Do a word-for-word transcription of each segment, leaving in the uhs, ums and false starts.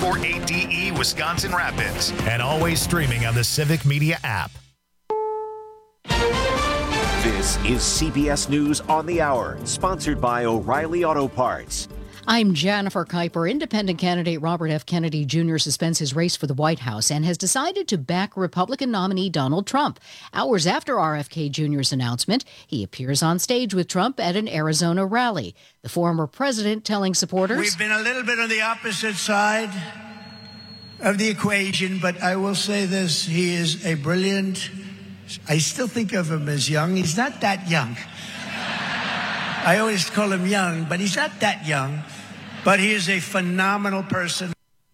four eight D E, Wisconsin Rapids. And always streaming on the Civic Media app. This is C B S News on the Hour, sponsored by O'Reilly Auto Parts. I'm Jennifer Kuiper. Independent candidate Robert F. Kennedy Junior suspends his race for the White House and has decided to back Republican nominee Donald Trump. Hours after R F K Junior's announcement, he appears on stage with Trump at an Arizona rally. The former president telling supporters, "We've been a little bit on the opposite side of the equation, but I will say this, he is a brilliant, I still think of him as young. He's not that young. I always call him young, but he's not that young. But he is a phenomenal person."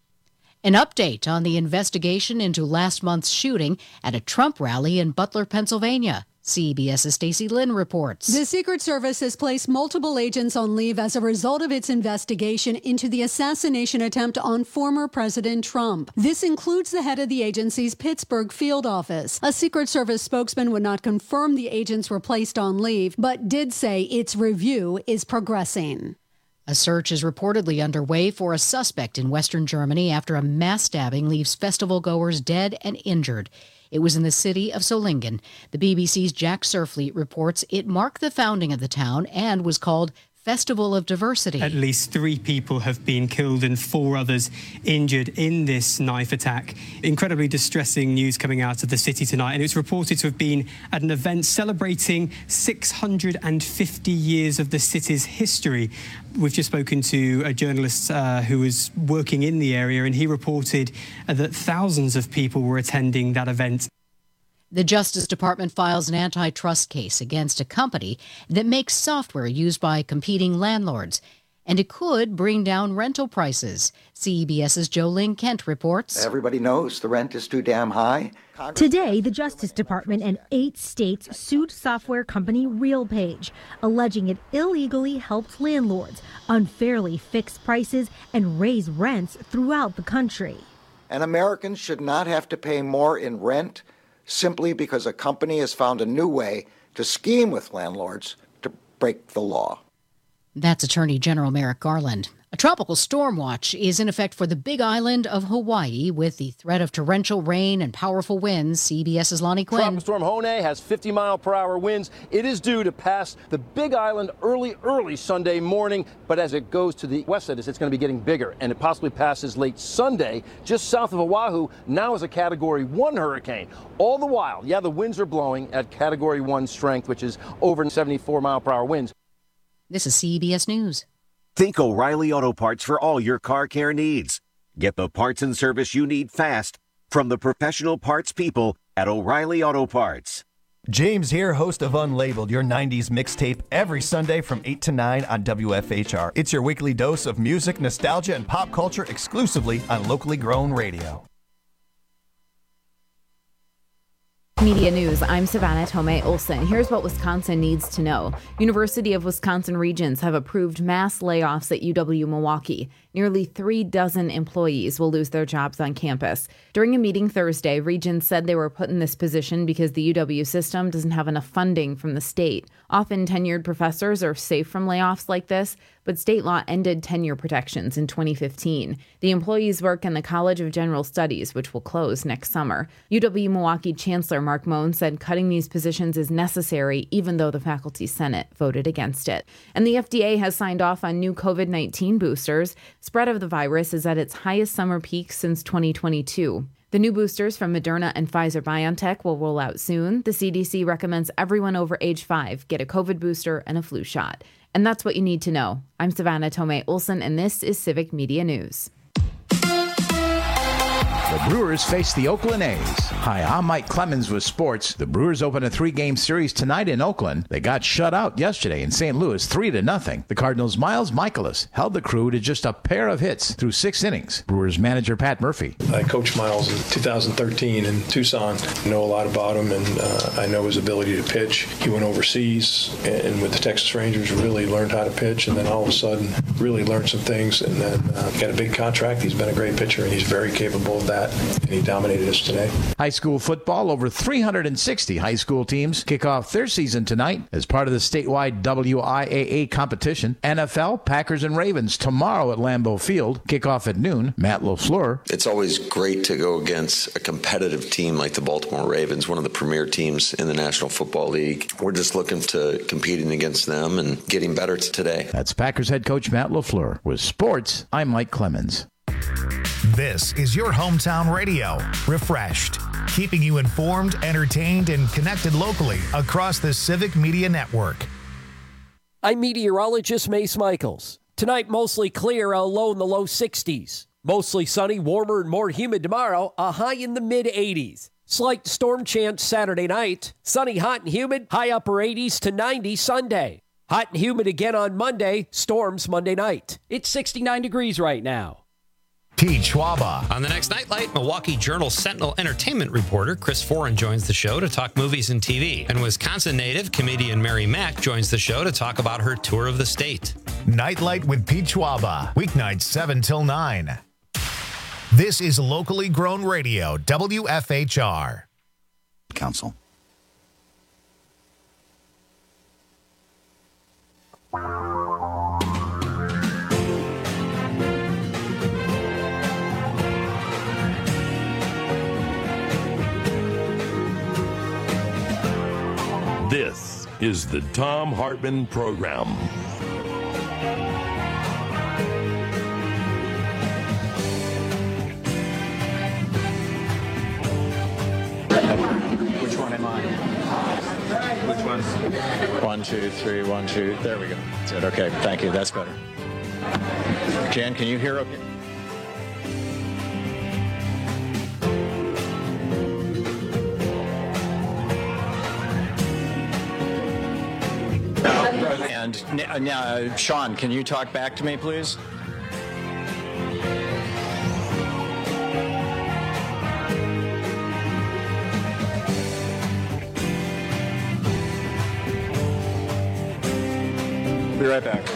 An update on the investigation into last month's shooting at a Trump rally in Butler, Pennsylvania. CBS's Stacey Lynn reports. The Secret Service has placed multiple agents on leave as a result of its investigation into the assassination attempt on former President Trump. This includes the head of the agency's Pittsburgh field office. A Secret Service spokesman would not confirm the agents were placed on leave, but did say its review is progressing. A search is reportedly underway for a suspect in Western Germany after a mass stabbing leaves festival goers dead and injured. It was in the city of Solingen. The B B C's Jack Surfleet reports it marked the founding of the town and was called Festival of Diversity. At least three people have been killed and four others injured in this knife attack. Incredibly distressing news coming out of the city tonight, and it's reported to have been at an event celebrating six hundred fifty years of the city's history. We've just spoken to a journalist uh, who was working in the area, and he reported uh, that thousands of people were attending that event. The Justice Department files an antitrust case against a company that makes software used by competing landlords, and it could bring down rental prices. CBS's Jolene Kent reports. Everybody knows the rent is too damn high. Congress- Today, the Justice Department and eight states sued software company RealPage, alleging it illegally helped landlords unfairly fix prices and raise rents throughout the country. And Americans should not have to pay more in rent simply because a company has found a new way to scheme with landlords to break the law. That's Attorney General Merrick Garland. A tropical storm watch is in effect for the Big Island of Hawaii with the threat of torrential rain and powerful winds. CBS's Lonnie Quinn. Tropical storm Hone has fifty mile per hour winds. It is due to pass the Big Island early, early Sunday morning. But as it goes to the west of us, it's going to be getting bigger, and it possibly passes late Sunday just south of Oahu, now as a Category one hurricane. All the while, yeah, the winds are blowing at Category one strength, which is over seventy-four mile per hour winds. This is C B S News. Think O'Reilly Auto Parts for all your car care needs. Get the parts and service you need fast from the professional parts people at O'Reilly Auto Parts. James here, host of Unlabeled, your nineties mixtape, every Sunday from eight to nine on W F H R. It's your weekly dose of music, nostalgia, and pop culture exclusively on locally grown radio. Media News, I'm Savannah Tomei Olsen. Here's what Wisconsin needs to know. University of Wisconsin Regents have approved mass layoffs at U W Milwaukee. Nearly three dozen employees will lose their jobs on campus. During a meeting Thursday, Regents said they were put in this position because the U W system doesn't have enough funding from the state. Often tenured professors are safe from layoffs like this, but state law ended tenure protections in twenty fifteen. The employees work in the College of General Studies, which will close next summer. U W Milwaukee Chancellor Mark Moen said cutting these positions is necessary, even though the Faculty Senate voted against it. And the F D A has signed off on new COVID nineteen boosters. Spread of the virus is at its highest summer peak since twenty twenty-two. The new boosters from Moderna and Pfizer-BioNTech will roll out soon. The C D C recommends everyone over age five get a COVID booster and a flu shot. And that's what you need to know. I'm Savannah Tomei Olsen, and this is Civic Media News. The Brewers face the Oakland A's. Hi, I'm Mike Clemens with sports. The Brewers open a three-game series tonight in Oakland. They got shut out yesterday in Saint Louis, three to nothing. The Cardinals' Miles Michaelis held the crew to just a pair of hits through six innings. Brewers manager Pat Murphy. I coached Miles in two thousand thirteen in Tucson. I know a lot about him, and uh, I know his ability to pitch. He went overseas and with the Texas Rangers really learned how to pitch, and then all of a sudden really learned some things, and then uh, got a big contract. He's been a great pitcher, and he's very capable of that. that, and he dominated us today. High school football, over three hundred sixty high school teams kick off their season tonight as part of the statewide W I A A competition. N F L, Packers and Ravens tomorrow at Lambeau Field. Kickoff at noon. Matt LaFleur. It's always great to go against a competitive team like the Baltimore Ravens, one of the premier teams in the National Football League. We're just looking to competing against them and getting better today. That's Packers head coach Matt LaFleur. With sports, I'm Mike Clemens. This is your hometown radio, Refreshed, keeping you informed, entertained, and connected locally across the Civic Media Network. I'm meteorologist Mace Michaels. Tonight, mostly clear, a low in the low sixties. Mostly sunny, warmer and more humid tomorrow, a high in the mid eighties. Slight storm chance Saturday night. Sunny, hot, and humid, high upper eighties to ninety Sunday. Hot and humid again on Monday, storms Monday night. It's sixty-nine degrees right now. Pete Schwaba. On the next Nightlight, Milwaukee Journal Sentinel entertainment reporter Chris Foran joins the show to talk movies and T V. And Wisconsin native comedian Mary Mack joins the show to talk about her tour of the state. Nightlight with Pete Schwaba, weeknights seven till nine. This is locally grown radio, W F H R. Council. This is the Thom Hartmann Program. Which one am I? Which one? One, two, three, one, two. There we go. That's it. Okay, thank you. That's better. Jan, can you hear okay? And now, uh, Sean, can you talk back to me, please? Be right back.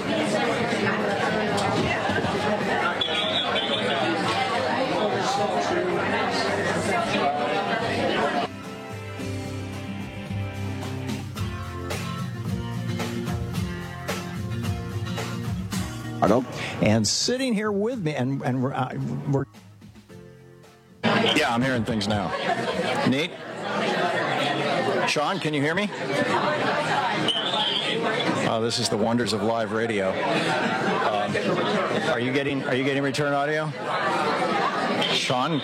And sitting here with me, and, and we're, uh, we're... Yeah, I'm hearing things now. Nate? Sean, can you hear me? Oh, this is the wonders of live radio. Um, are you getting, are you getting return audio? Sean?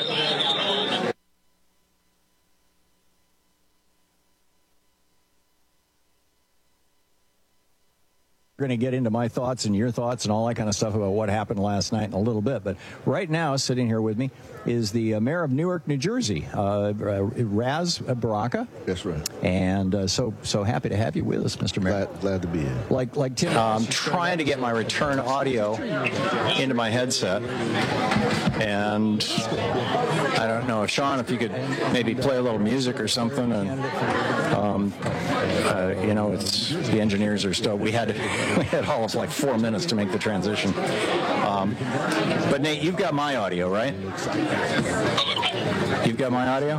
We're going to get into my thoughts and your thoughts and all that kind of stuff about what happened last night in a little bit. But right now, sitting here with me is the uh, mayor of Newark, New Jersey, uh, Ras Baraka. That's right. And uh, so so happy to have you with us, Mister Mayor. Glad, glad to be here. Like like Tim, I'm um, trying to get my return audio into my headset, and I don't know if Sean, if you could maybe play a little music or something. And um, uh, you know, it's the engineers are still. We had. We had all of like four minutes to make the transition. Um, but Nate, you've got my audio, right? You've got my audio?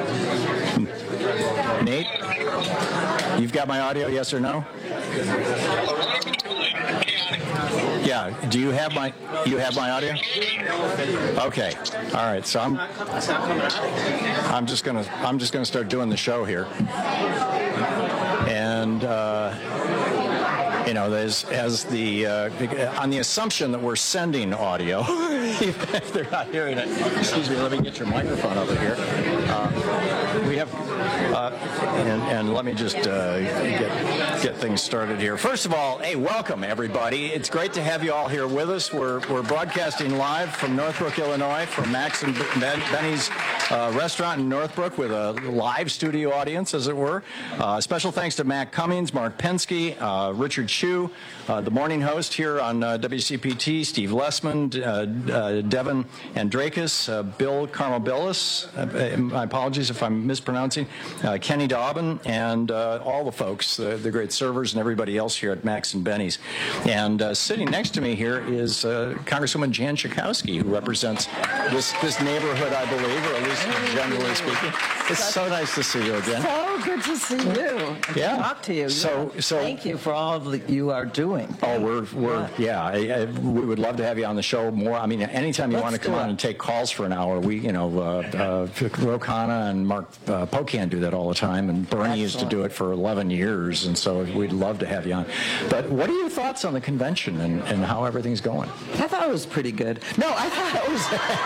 Nate? You've got my audio, yes or no? Yeah, do you have my you have my audio? Okay. All right. So I'm I'm just going to I'm just going to start doing the show here. And uh you know, there's as the uh, on the assumption that we're sending audio, even if they're not hearing it. Excuse me, let me get your microphone over here. Uh, we have, uh, and, and let me just uh, get get things started here. First of all, hey, welcome everybody. It's great to have you all here with us. We're we're broadcasting live from Northbrook, Illinois, from Max and ben, Benny's uh, restaurant in Northbrook with a live studio audience, as it were. Uh, special thanks to Matt Cummings, Mark Penske, uh, Richard Chu, uh, the morning host here on uh, W C P T, Steve Lessman, uh, uh, Devin Andrakis, uh, Bill Carmobillis, uh, my apologies if I'm mispronouncing, uh, Kenny Dobbin, and uh, all the folks, uh, the great servers and everybody else here at Max and Benny's. And uh, sitting next to me here is uh, Congresswoman Jan Schakowsky, who represents this this neighborhood, I believe, or at least generally speaking. It's so nice to see you again. So good to see you. And Yeah. to talk to you. So- Yeah. so- Thank you for all that you are doing. Oh, we're, we're yeah, I, I, we would love to have you on the show more. I mean, anytime you Let's want to come do on it. and take calls for an hour, we, you know, uh, uh, Rokana and Mark uh, Pocan do that all the time, and Bernie used to do it for eleven years, and so we'd love to have you on. But what are your thoughts on the convention and, and how everything's going? I thought it was pretty good. No, I thought it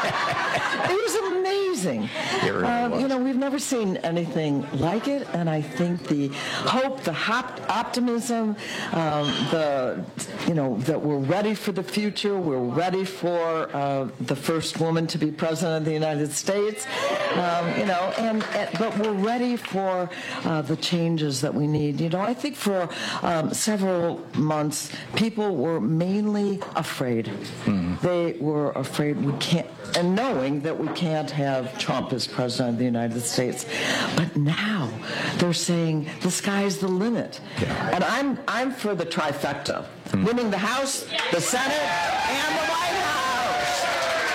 was it was amazing. It really um, was. You know, we've never seen anything like it, and I think the hope, the hop- optimism, um, the you know that we're ready for the future. We're ready for uh, the first woman to be president of the United States. Um, you know, and, and but we're ready for uh, the changes that we need. You know, I think for um, several months, people were mainly afraid. Mm-hmm. They were afraid we can't, and knowing that we can't have Trump as president of the United States. But now they're saying the sky's the limit. Yeah. And I'm I'm for the trifecta: Mm-hmm. winning the House, the Senate, and the White House.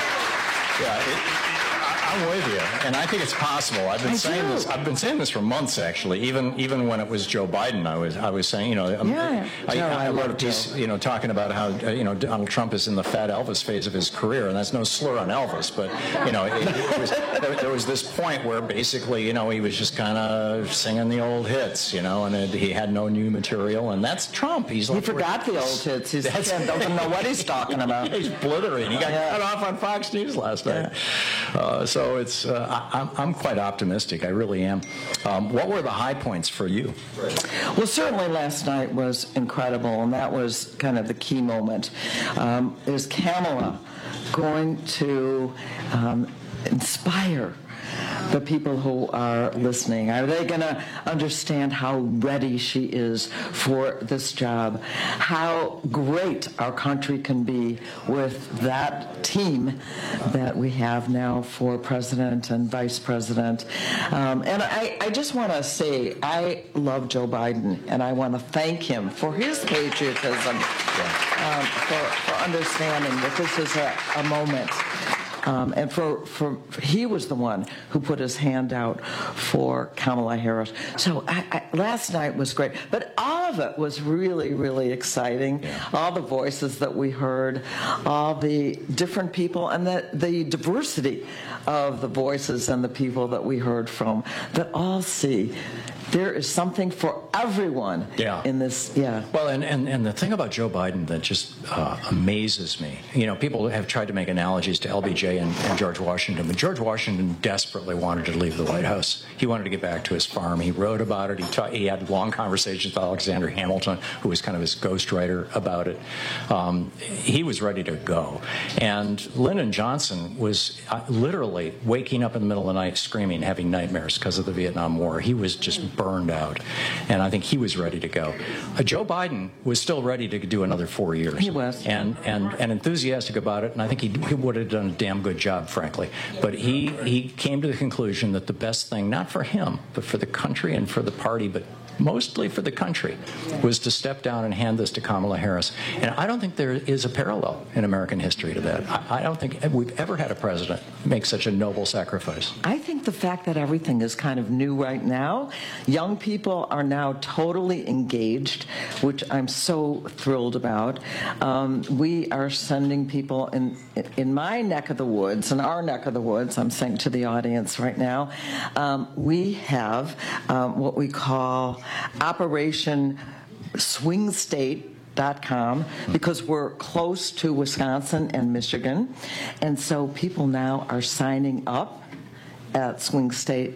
Yeah, it, I- I'm with you, and I think it's possible. I've been I saying do. this. I've been saying this for months, actually. Even even when it was Joe Biden, I was I was saying, you know, um, Yeah. I, Joe, I I wrote a love piece, Joe. you know, talking about how uh, you know Donald Trump is in the fat Elvis phase of his career, and that's no slur on Elvis, but you know, it, it was, there, there was this point where basically, you know, he was just kind of singing the old hits, you know, and it, he had no new material, and that's Trump. He's He like, forgot the old hits. He That's- doesn't know what he's talking about. He's blithering. He got Yeah. cut off on Fox News last night. Uh, so it's uh, I, I'm, I'm quite optimistic. I really am. Um, what were the high points for you? Well, certainly last night was incredible, and that was kind of the key moment. Um, is Kamala going to um, inspire the people who are listening? Are they going to understand how ready she is for this job? How great our country can be with that team that we have now for president and vice president. Um, and I, I just want to say I love Joe Biden, and I want to thank him for his patriotism, um, for, for understanding that this is a, a moment. Um, and for, for, for he was the one who put his hand out for Kamala Harris. So I, I, last night was great, but all of it was really, really exciting. Yeah. All the voices that we heard, all the different people, and the, the diversity of the voices and the people that we heard from, that all see there is something for everyone Yeah. in this. Yeah. Well, and, and, and the thing about Joe Biden that just uh, amazes me, you know, people have tried to make analogies to L B J and, and George Washington, but George Washington desperately wanted to leave the White House. He wanted to get back to his farm. He wrote about it. He, ta- he had long conversations with Alexander Hamilton, who was kind of his ghostwriter about it. Um, he was ready to go. And Lyndon Johnson was uh, literally waking up in the middle of the night screaming, having nightmares because of the Vietnam War. He was just burned out, and I think he was ready to go. Uh, Joe Biden was still ready to do another four years. He was. And, and, and enthusiastic about it, and I think he, he would have done a damn good job, frankly. But he, he came to the conclusion that the best thing, not for him, but for the country and for the party, but mostly for the country, was to step down and hand this to Kamala Harris. And I don't think there is a parallel in American history to that. I, I don't think we've ever had a president make such a noble sacrifice. I think the fact that everything is kind of new right now, young people are now totally engaged, which I'm so thrilled about. Um, we are sending people in in my neck of the woods, in our neck of the woods, I'm saying to the audience right now, um, we have um, what we call Operation Swing State. Dot com, because we're close to Wisconsin and Michigan, and so people now are signing up at Swing State.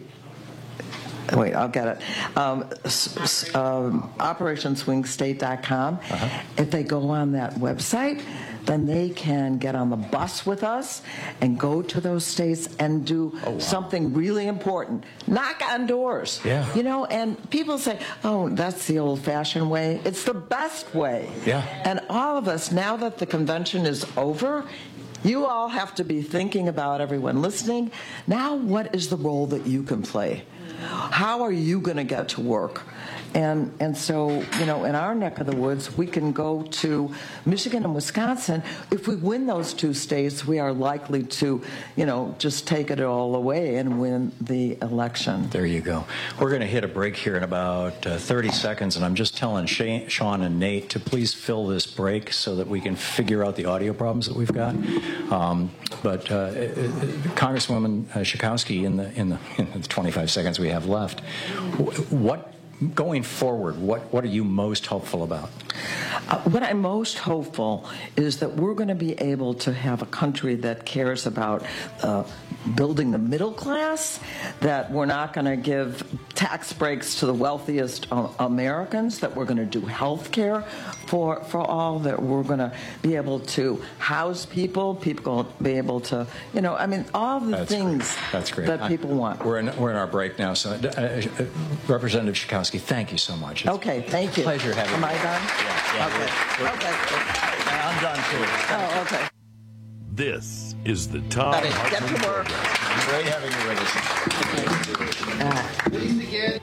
Wait, I'll get it. Um, s- s- um, Operation Swing State dot com. Uh-huh. If they go on that website, then they can get on the bus with us and go to those states and do oh, wow. something really important. Knock on doors. Yeah. You know, and people say, oh, that's the old-fashioned way. It's the best way. Yeah. And all of us, now that the convention is over, you all have to be thinking about, everyone listening, now what is the role that you can play? How are you going to get to work And and so, you know, in our neck of the woods, we can go to Michigan and Wisconsin. If we win those two states, we are likely to, you know, just take it all away and win the election. There you go. We're going to hit a break here in about uh, thirty seconds, and I'm just telling Shay, Sean and Nate to please fill this break so that we can figure out the audio problems that we've got. Um, but uh, uh, Congresswoman uh, Schakowsky, in the, in the in the twenty-five seconds we have left, what going forward, what what are you most hopeful about? Uh, what I'm most hopeful is that we're going to be able to have a country that cares about uh, building the middle class, that we're not going to give tax breaks to the wealthiest uh, Americans, that we're going to do health care for, for all, that we're going to be able to house people, people will be able to, you know, I mean, all the That's things great. That's great. that people want. We're in, we're in our break now, so uh, uh, Representative Schakowsky, thank you so much. It's okay, thank you. a pleasure having Am you. I done? Yeah, yeah, okay. we're, we're, okay. I'm done too. Oh, okay. This is the Tom Got it. Get Hartman to work. Program. Great having you with us. Uh, Please again.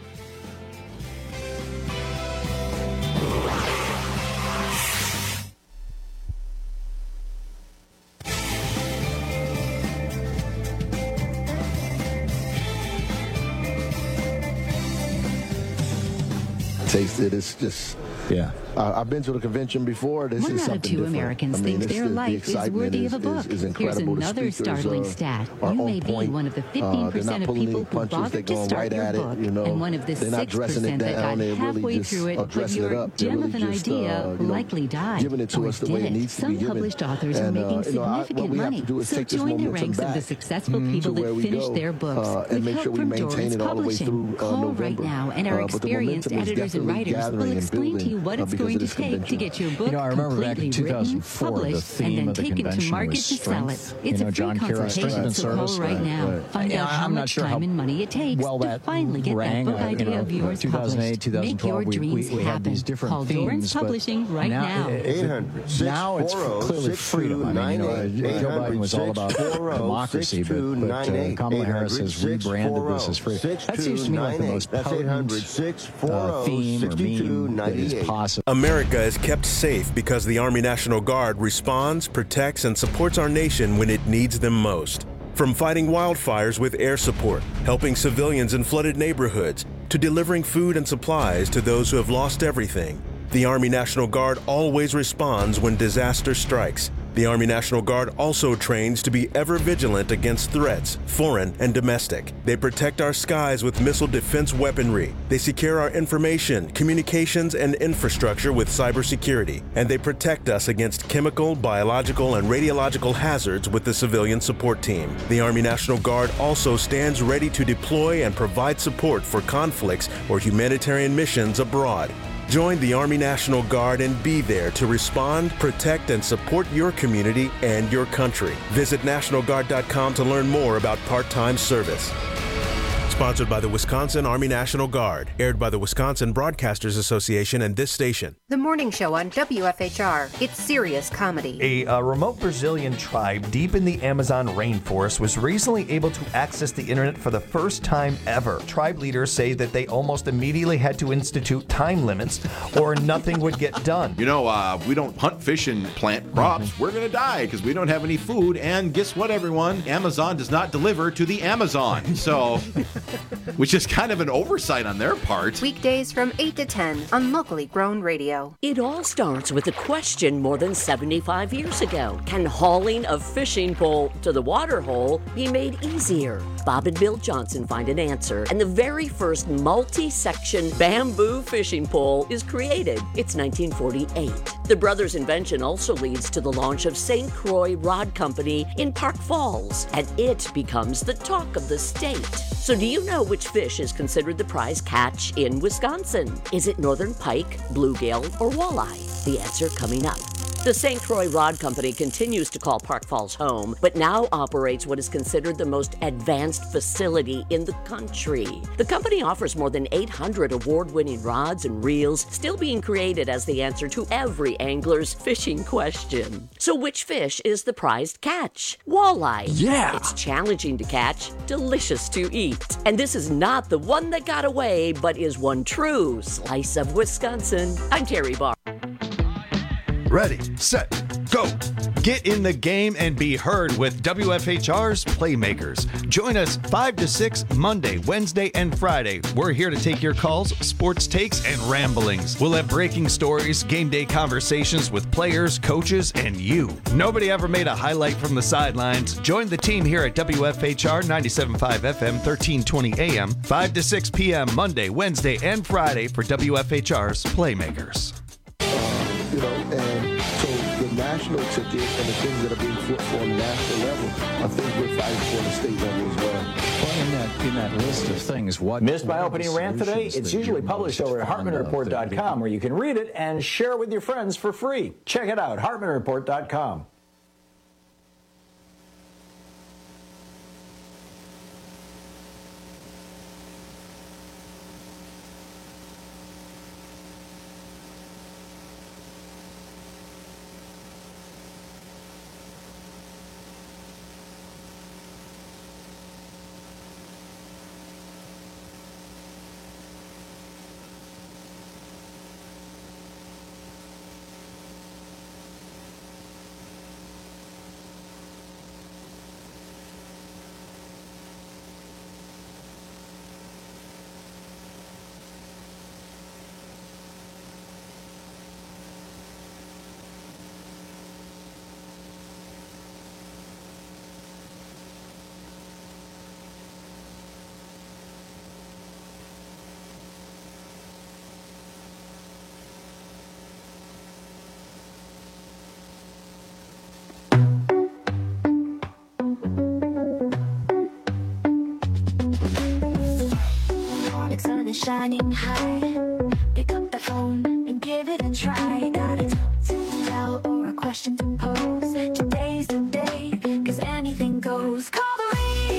Taste it. It's just, yeah. Uh, I've been to the convention before. This One is out of something two different. Americans I mean, think it's their the- the life is excitement worthy is, of a book. Is, is Here's incredible. The another speakers, startling uh, stat. are You on may be point. one of the Uh, fifteen they're percent not of pulling people any who punches. They're bothered to going start right your at book, it. You know, and one of the they're not six dressing it percent that down. got They're halfway really just through it uh, but dressing it your up. They're gem really of an just, idea uh, you know, likely died giving it to or us the way did it needs to Some be given. published authors are And, uh, making you know, I- what significant we have money. to do is So take this join the momentum ranks of the back successful to people where that we finish go, their books uh, and with make help sure we from maintain Doris it all the way Publishing. through, uh, Call November. right now, and our Uh, but the experienced momentum is editors and definitely writers will gathering and explain to you building, what uh, it's because going of to this take to convention. get your book You know, I remember back in completely two thousand written, four, the published, theme and then of the taken to convention market was to sell it. strength. It's You know, a free John Kira, strength consultation, and so call service. right Right, now. right. Find Yeah, out how I'm not much sure time how and money it takes well to that finally get rang, that book uh, you idea know, of yours two thousand eight, published. Make your two thousand twelve, we- dreams we- we had happen. these different Call themes, Dorrance but Publishing right now- now. eight hundred, now it's clearly freedom. I mean, you know, Joe Biden was all about democracy, but, but uh, Kamala Harris has rebranded this as freedom. That seems to me like the most potent uh, theme or meme that is possible. America is kept safe because the Army National Guard responds, protects, and supports our nation when it needs them most. From fighting wildfires with air support, helping civilians in flooded neighborhoods, to delivering food and supplies to those who have lost everything, the Army National Guard always responds when disaster strikes. The Army National Guard also trains to be ever vigilant against threats, foreign and domestic. They protect our skies with missile defense weaponry. They secure our information, communications, and infrastructure with cybersecurity. And they protect us against chemical, biological, and radiological hazards with the civilian support team. The Army National Guard also stands ready to deploy and provide support for conflicts or humanitarian missions abroad. Join the Army National Guard and be there to respond, protect, and support your community and your country. Visit National Guard dot com to learn more about part-time service. Sponsored by the Wisconsin Army National Guard. Aired by the Wisconsin Broadcasters Association and this station. The morning show on W F H R. It's serious comedy. A uh, remote Brazilian tribe deep in the Amazon rainforest was recently able to access the internet for the first time ever. Tribe leaders say that they almost immediately had to institute time limits or nothing would get done. You know, uh, we don't hunt, fish, and plant crops. Mm-hmm. We're going to die because we don't have any food. And guess what, everyone? Amazon does not deliver to the Amazon. So... which is kind of an oversight on their part. Weekdays from eight to ten on Locally Grown Radio. It all starts with a question more than seventy-five years ago. Can hauling a fishing pole to the water hole be made easier? Bob and Bill Johnson find an answer, and the very first multi-section bamboo fishing pole is created. It's nineteen forty-eight. The brothers' invention also leads to the launch of Saint Croix Rod Company in Park Falls, and it becomes the talk of the state. So do you know which fish is considered the prize catch in Wisconsin? Is it northern pike, bluegill, or walleye? The answer coming up. The Saint Croix Rod Company continues to call Park Falls home, but now operates what is considered the most advanced facility in the country. The company offers more than eight hundred award-winning rods and reels, still being created as the answer to every angler's fishing question. So which fish is the prized catch? Walleye. Yeah! It's challenging to catch, delicious to eat. And this is not the one that got away, but is one true slice of Wisconsin. I'm Terry Barr. Ready, set, go. Get in the game and be heard with W F H R's Playmakers. Join us five to six Monday, Wednesday, and Friday. We're here to take your calls, sports takes, and ramblings. We'll have breaking stories, game day conversations with players, coaches, and you. Nobody ever made a highlight from the sidelines. Join the team here at W F H R ninety-seven point five F M, thirteen twenty A M, five to six P M Monday, Wednesday, and Friday for W F H R's Playmakers. You know, and so the national ticket and the things that are being fought for on the national level, I think we're fighting for the state level as well. Well, in that, in that list of things, what... Missed my opening rant today? It's usually published over at Hartman Report dot com, where you can read it and share it with your friends for free. Check it out, Hartman Report dot com. Shining high, pick up the phone and give it a try. Got a talk to tell or a question to pose. Today's the day, cause anything goes. Call the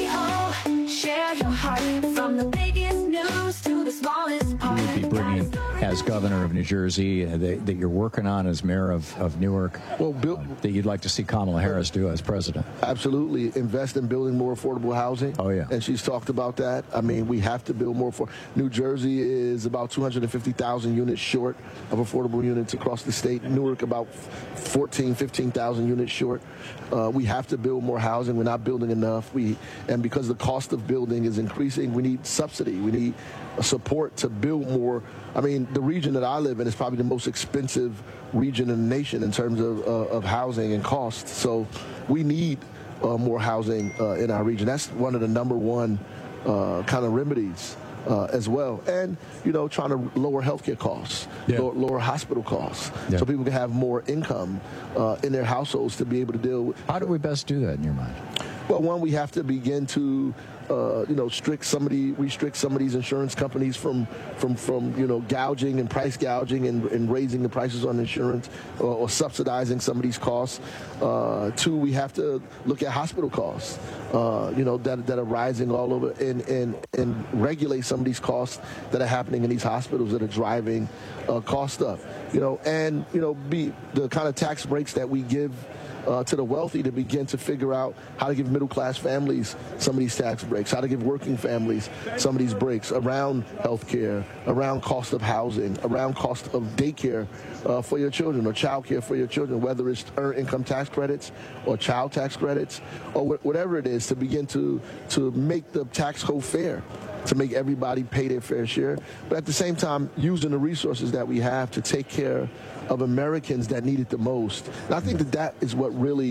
radio, share your heart. From the biggest news to the smallest part. You would be bringing, as governor of New Jersey, uh, that, that you're working on as mayor of, of Newark, well, Bill, um, that you'd like to see Kamala Harris do as president? Absolutely. Invest in building more affordable housing. Oh, yeah. And she's talked about that. I mean, we have to build more. For New Jersey is about two hundred fifty thousand units short of affordable units across the state. Newark about fourteen, fifteen thousand units short. Uh, we have to build more housing. We're not building enough. We And because the cost of building is increasing, we need subsidy. We need support to build more. I mean, the region that I live in is probably the most expensive region in the nation in terms of, uh, of housing and costs. So we need uh, more housing uh, in our region. That's one of the number one uh, kind of remedies uh, as well. And, you know, trying to lower healthcare costs, yeah. lower, lower hospital costs, yeah. so people can have more income uh, in their households to be able to deal with. How do we best do that in your mind? Well, one, we have to begin to, uh, you know, strict somebody, restrict some of these insurance companies from, from, from you know, gouging and price gouging and, and raising the prices on insurance or, or subsidizing some of these costs. Uh, two, we have to look at hospital costs, uh, you know, that, that are rising all over and, and, and regulate some of these costs that are happening in these hospitals that are driving uh, cost up, you know, and, you know, be the kind of tax breaks that we give Uh, to the wealthy to begin to figure out how to give middle-class families some of these tax breaks, how to give working families some of these breaks around health care, around cost of housing, around cost of daycare uh, for your children or child care for your children, whether it's earned income tax credits or child tax credits or wh- whatever it is, to begin to, to make the tax code fair, to make everybody pay their fair share, but at the same time using the resources that we have to take care of Americans that need it the most. And I think that that is what really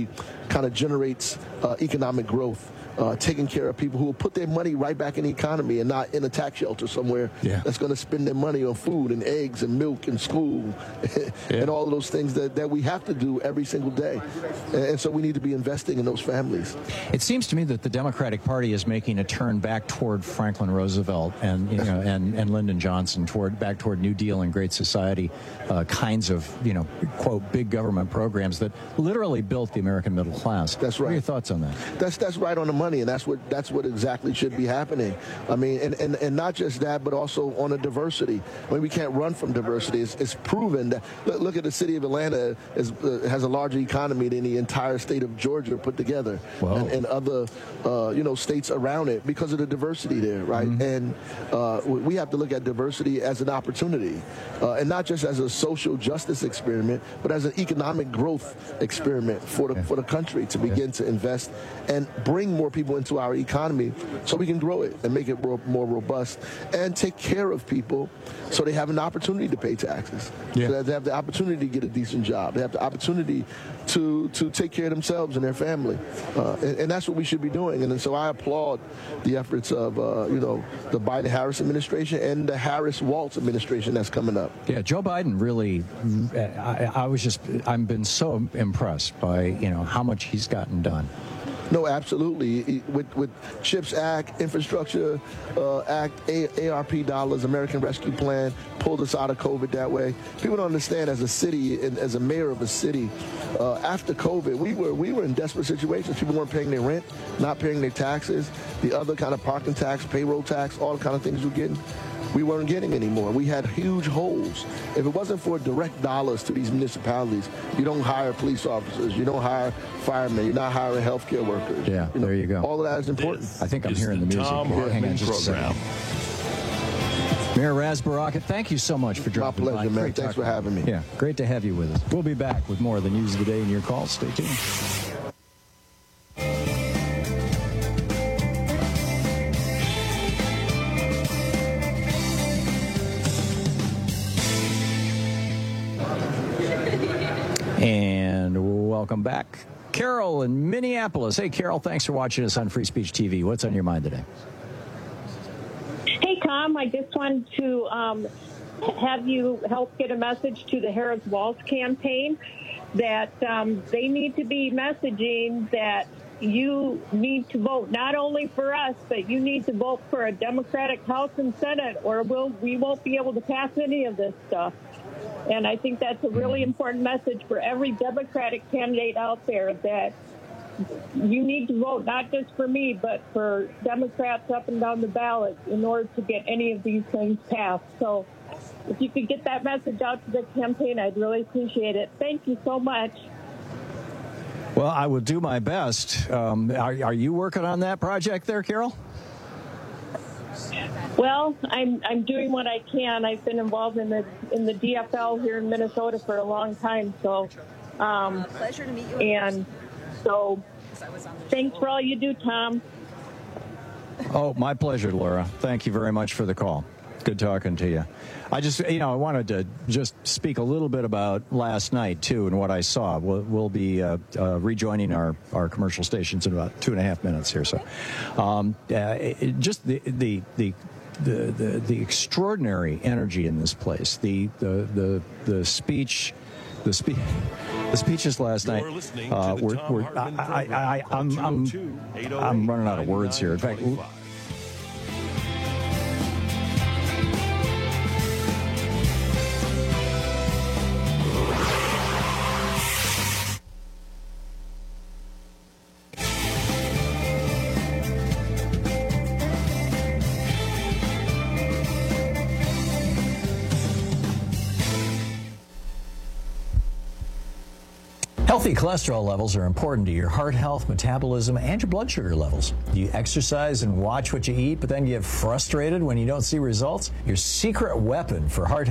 kind of generates uh, economic growth. Uh, taking care of people who will put their money right back in the economy and not in a tax shelter somewhere yeah. that's going to spend their money on food and eggs and milk and school yeah. and all of those things that, that we have to do every single day. And, and so we need to be investing in those families. It seems to me that the Democratic Party is making a turn back toward Franklin Roosevelt and, you know, and, and Lyndon Johnson, toward back toward New Deal and Great Society uh, kinds of, you know, quote, big government programs that literally built the American middle class. That's right. What are your thoughts on that? That's, that's right on the money. And that's what that's what exactly should be happening. I mean, and, and, and not just that, but also on a diversity. I mean, we can't run from diversity. It's, it's proven that. Look, look at the city of Atlanta is, uh, has a larger economy than the entire state of Georgia put together, and, and other uh, you know states around it because of the diversity there, right? Mm-hmm. And uh, we have to look at diversity as an opportunity, uh, and not just as a social justice experiment, but as an economic growth experiment for the yeah. for the country to begin yeah. to invest and bring more people into our economy so we can grow it and make it more, more robust and take care of people so they have an opportunity to pay taxes. Yeah. So that they have the opportunity to get a decent job. They have the opportunity to to take care of themselves and their family. Uh, and, and that's what we should be doing. And, and so I applaud the efforts of, uh, you know, the Biden-Harris administration and the Harris-Walz administration that's coming up. Yeah, Joe Biden really, I, I was just, I've been so impressed by, you know, how much he's gotten done. No, absolutely. With with CHIPS Act, Infrastructure uh, Act, A R P dollars, American Rescue Plan, pulled us out of COVID that way. People don't understand, as a city and as a mayor of a city, uh, after COVID, we were we were in desperate situations. People weren't paying their rent, not paying their taxes, the other kind of parking tax, payroll tax, all the kind of things we're getting. We weren't getting anymore. We had huge holes. If it wasn't for direct dollars to these municipalities, you don't hire police officers, you don't hire firemen, you're not hiring healthcare workers. Yeah, you know, there you go. All of that is important. I think I'm hearing the, the music. Tom Hang on just program. a second. Mayor Ras Baraka, thank you so much for dropping by. My pleasure, man. Thanks for having me. Yeah, great to have you with us. We'll be back with more of the news of the day and your calls. Stay tuned. And welcome back. Carol in Minneapolis. Hey, Carol, thanks for watching us on Free Speech T V. What's on your mind today? Hey, Tom, I just wanted to um, have you help get a message to the Harris-Walz campaign that um, they need to be messaging that you need to vote not only for us, but you need to vote for a Democratic House and Senate, or we'll, we won't be able to pass any of this stuff. And I think that's a really important message for every Democratic candidate out there, that you need to vote not just for me, but for Democrats up and down the ballot in order to get any of these things passed. So if you could get that message out to the campaign, I'd really appreciate it. Thank you so much. Well, I will do my best. Um, are, are you working on that project there, Carol? Well, I'm I'm doing what I can. I've been involved in the in the D F L here in Minnesota for a long time. So, um, pleasure to meet you. And so, thanks for all you do, Tom. Oh, my pleasure, Laura. Thank you very much for the call. Good talking to you. I just, you know, I wanted to just speak a little bit about last night, too, and what I saw. We'll, we'll be uh, uh, rejoining our, our commercial stations in about two and a half minutes here. So um, uh, it, just the, the, the, the, the, the extraordinary energy in this place, the, the, the, the speech, the speech. The speeches last night uh, were, were I, I, I, I'm, I'm, I'm running out of words here. In fact, healthy cholesterol levels are important to your heart health, metabolism, and your blood sugar levels. Do you exercise and watch what you eat, but then get frustrated when you don't see results? Your secret weapon for heart health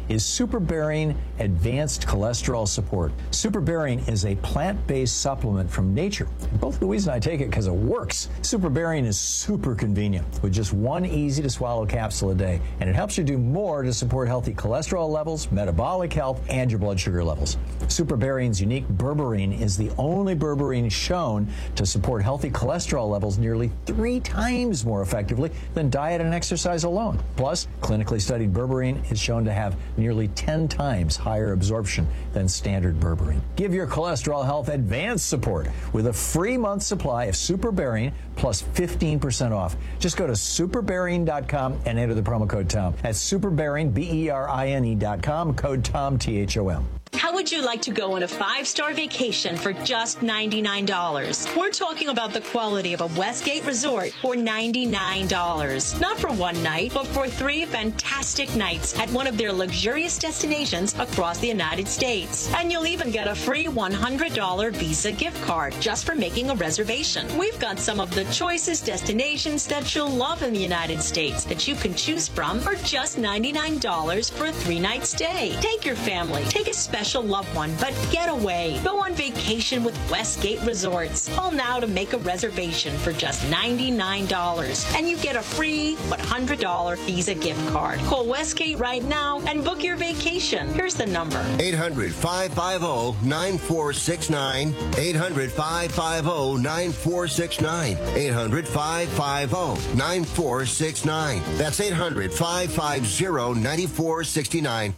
is Super Bearing Advanced Cholesterol Support. Super Bearing is a plant-based supplement from nature. Both Louise and I take it because it works. Super Bearing is super convenient with just one easy-to-swallow capsule a day, and it helps you do more to support healthy cholesterol levels, metabolic health, and your blood sugar levels. Super Bearing's unique berberine is the only berberine shown to support healthy cholesterol levels nearly three times more effectively than diet and exercise alone. Plus, clinically studied berberine is shown to have nearly ten times higher absorption than standard berberine. Give your cholesterol health advanced support with a free month supply of Super Bearing plus fifteen percent off. Just go to super bearing dot com and enter the promo code TOM. That's Super Bearing, B E R I N E dot com, code TOM, T H O M. How would you like to go on a five-star vacation for just ninety-nine dollars? We're talking about the quality of a Westgate resort for ninety-nine dollars. Not for one night, but for three fantastic nights at one of their luxurious destinations across the United States. And you'll even get a free one hundred dollars Visa gift card just for making a reservation. We've got some of the choicest destinations that you'll love in the United States that you can choose from for just ninety-nine dollars for a three-night stay. Take your family. Take a special Special loved one, but get away. Go on vacation with Westgate Resorts. Call now to make a reservation for just ninety-nine dollars, and you get a free one hundred dollars Visa gift card. Call Westgate right now and book your vacation. Here's the number. eight hundred, five five zero, nine four six nine. eight hundred, five five zero, nine four six nine. eight hundred, five five zero, nine four six nine. That's eight hundred, five five zero, nine four six nine.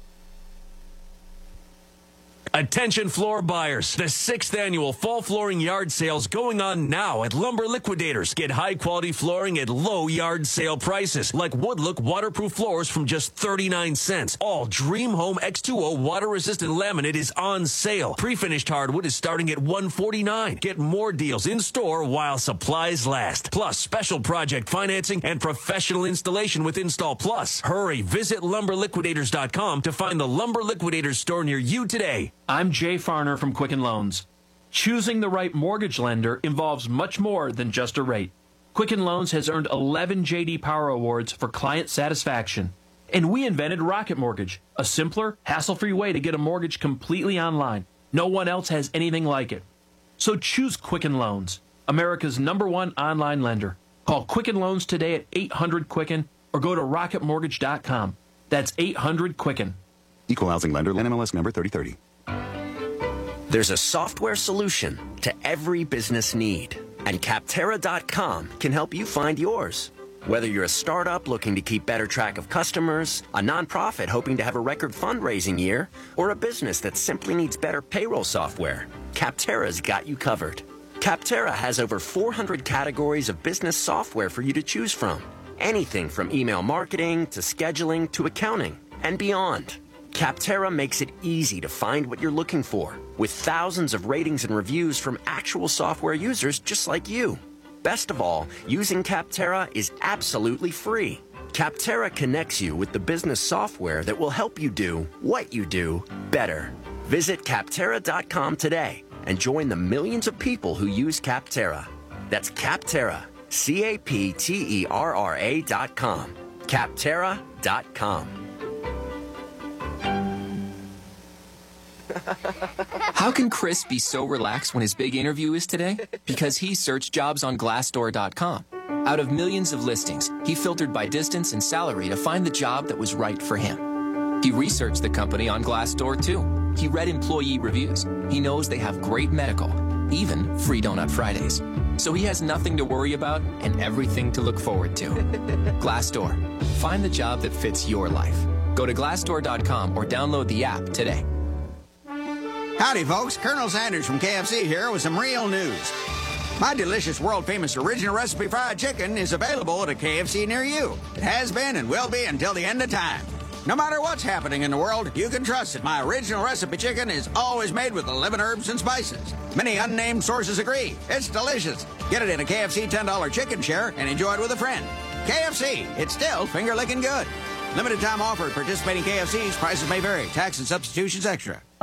Attention floor buyers, the sixth annual fall flooring yard sales going on now at Lumber Liquidators. Get high quality flooring at low yard sale prices, like Woodlook waterproof floors from just thirty-nine cents. All Dream Home X two O water resistant laminate is on sale. Pre-finished hardwood is starting at one forty-nine. Get more deals in store while supplies last. Plus special project financing and professional installation with Install Plus. Hurry, visit lumber liquidators dot com to find the Lumber Liquidators store near you today. I'm Jay Farner from Quicken Loans. Choosing the right mortgage lender involves much more than just a rate. Quicken Loans has earned eleven J D Power Awards for client satisfaction. And we invented Rocket Mortgage, a simpler, hassle-free way to get a mortgage completely online. No one else has anything like it. So choose Quicken Loans, America's number one online lender. Call Quicken Loans today at eight hundred Quicken or go to rocket mortgage dot com. That's eight hundred Quicken. Equal housing lender, N M L S number thirty thirty. There's a software solution to every business need, and Capterra dot com can help you find yours. Whether you're a startup looking to keep better track of customers, a nonprofit hoping to have a record fundraising year, or a business that simply needs better payroll software, Capterra's got you covered. Capterra has over four hundred categories of business software for you to choose from. Anything from email marketing to scheduling to accounting and beyond. Capterra makes it easy to find what you're looking for, with thousands of ratings and reviews from actual software users just like you. Best of all, using Capterra is absolutely free. Capterra connects you with the business software that will help you do what you do better. Visit Capterra dot com today and join the millions of people who use Capterra. That's Capterra, C A P T E R R A dot com. Capterra dot com. How can Chris be so relaxed when his big interview is today? Because he searched jobs on Glassdoor dot com. Out of millions of listings, he filtered by distance and salary to find the job that was right for him. He researched the company on Glassdoor too. He read employee reviews. He knows they have great medical, even free Donut Fridays. So he has nothing to worry about and everything to look forward to. Glassdoor. Find the job that fits your life. Go to Glassdoor dot com or download the app today. Howdy, folks. Colonel Sanders from K F C here with some real news. My delicious, world-famous original recipe fried chicken is available at a K F C near you. It has been and will be until the end of time. No matter what's happening in the world, you can trust that my original recipe chicken is always made with eleven herbs and spices. Many unnamed sources agree. It's delicious. Get it in a K F C ten dollar chicken share and enjoy it with a friend. K F C, it's still finger-licking good. Limited time offer at participating K F Cs. Prices may vary. Tax and substitutions extra.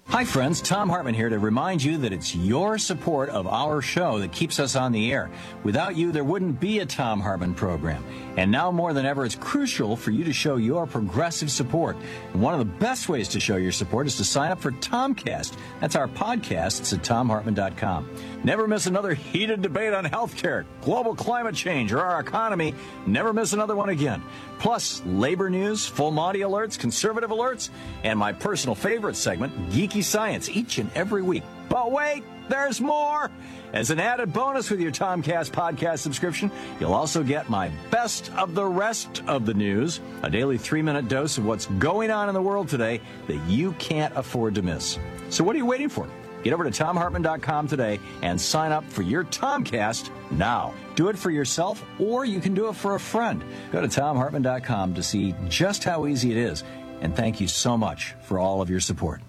Hi, friends. Tom Hartman here to remind you that it's your support of our show that keeps us on the air. Without you, there wouldn't be a Tom Hartman program. And now more than ever, it's crucial for you to show your progressive support. And one of the best ways to show your support is to sign up for Tomcast. That's our podcast. It's at tom hartman dot com. Never miss another heated debate on healthcare, global climate change, or our economy. Never miss another one again. Plus, labor news, full Monty alerts, conservative alerts, and my personal favorite segment, Geeky Science, each and every week. But wait, there's more! As an added bonus with your Tomcast podcast subscription, you'll also get my best of the rest of the news, a daily three-minute dose of what's going on in the world today that you can't afford to miss. So what are you waiting for? Get over to tom hartman dot com today and sign up for your Tomcast now. Do it for yourself, or you can do it for a friend. Go to tom hartman dot com to see just how easy it is. And thank you so much for all of your support.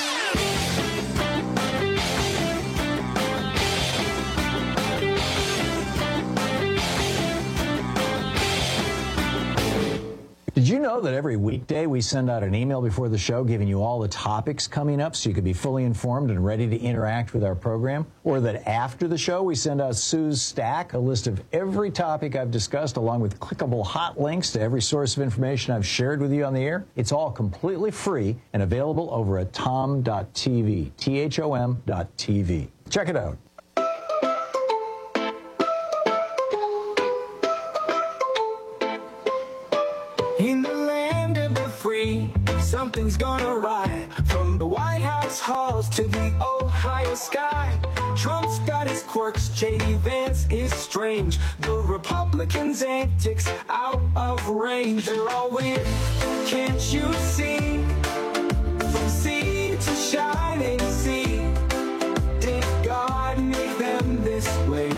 Did you know that every weekday we send out an email before the show giving you all the topics coming up so you can be fully informed and ready to interact with our program? Or that after the show we send out Sue's Stack, a list of every topic I've discussed along with clickable hot links to every source of information I've shared with you on the air? It's all completely free and available over at tom dot t v, T H O M dot T V. Check it out. In the land of the free, something's gonna ride. From the White House halls to the Ohio sky. Trump's got his quirks, J D Vance is strange. The Republicans' antics out of range. They're all weird, can't you see? From sea to shining sea, did God make them this way?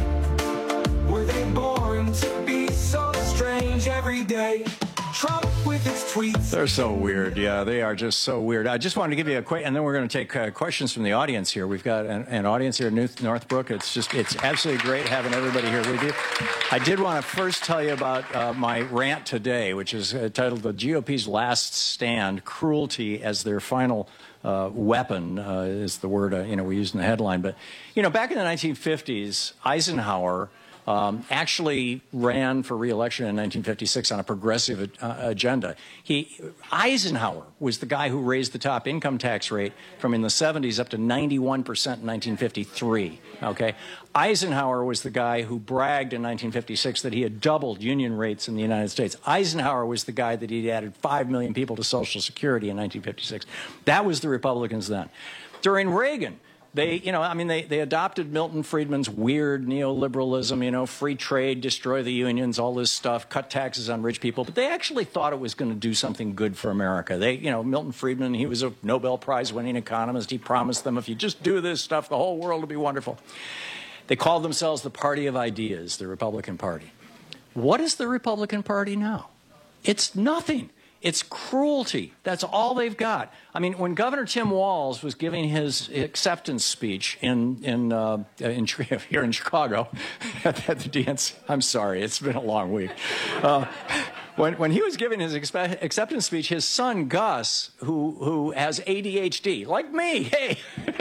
Were they born to be so strange every day? Trump with his tweets. They're so weird. Yeah, they are just so weird. I just wanted to give you a quick, and then we're going to take uh, questions from the audience here. We've got an, an audience here in North, Northbrook. It's just, it's absolutely great having everybody here with you. I did want to first tell you about uh, my rant today, which is uh, titled "The G O P's Last Stand: Cruelty as Their Final uh, Weapon," uh, is the word uh, you know we used in the headline. But you know, back in the nineteen fifties, Eisenhower Um, actually ran for re-election in nineteen fifty-six on a progressive uh, agenda. He, Eisenhower was the guy who raised the top income tax rate from in the seventies up to ninety-one percent in nineteen fifty-three. Okay, Eisenhower was the guy who bragged in nineteen fifty-six that he had doubled union rates in the United States. Eisenhower was the guy that he'd added five million people to Social Security in nineteen fifty-six. That was the Republicans then. During Reagan, They, you know, I mean, they, they adopted Milton Friedman's weird neoliberalism, you know, free trade, destroy the unions, all this stuff, cut taxes on rich people. But they actually thought it was going to do something good for America. They, you know, Milton Friedman, he was a Nobel Prize winning economist. He promised them, if you just do this stuff, the whole world will be wonderful. They called themselves the Party of Ideas, the Republican Party. What is the Republican Party now? It's nothing. It's cruelty. That's all they've got. I mean, when Governor Tim Walz was giving his acceptance speech in in, uh, in here in Chicago at, at the D N C, I'm sorry, it's been a long week. Uh, when when he was giving his expe- acceptance speech, his son Gus, who who has A D H D, like me, hey.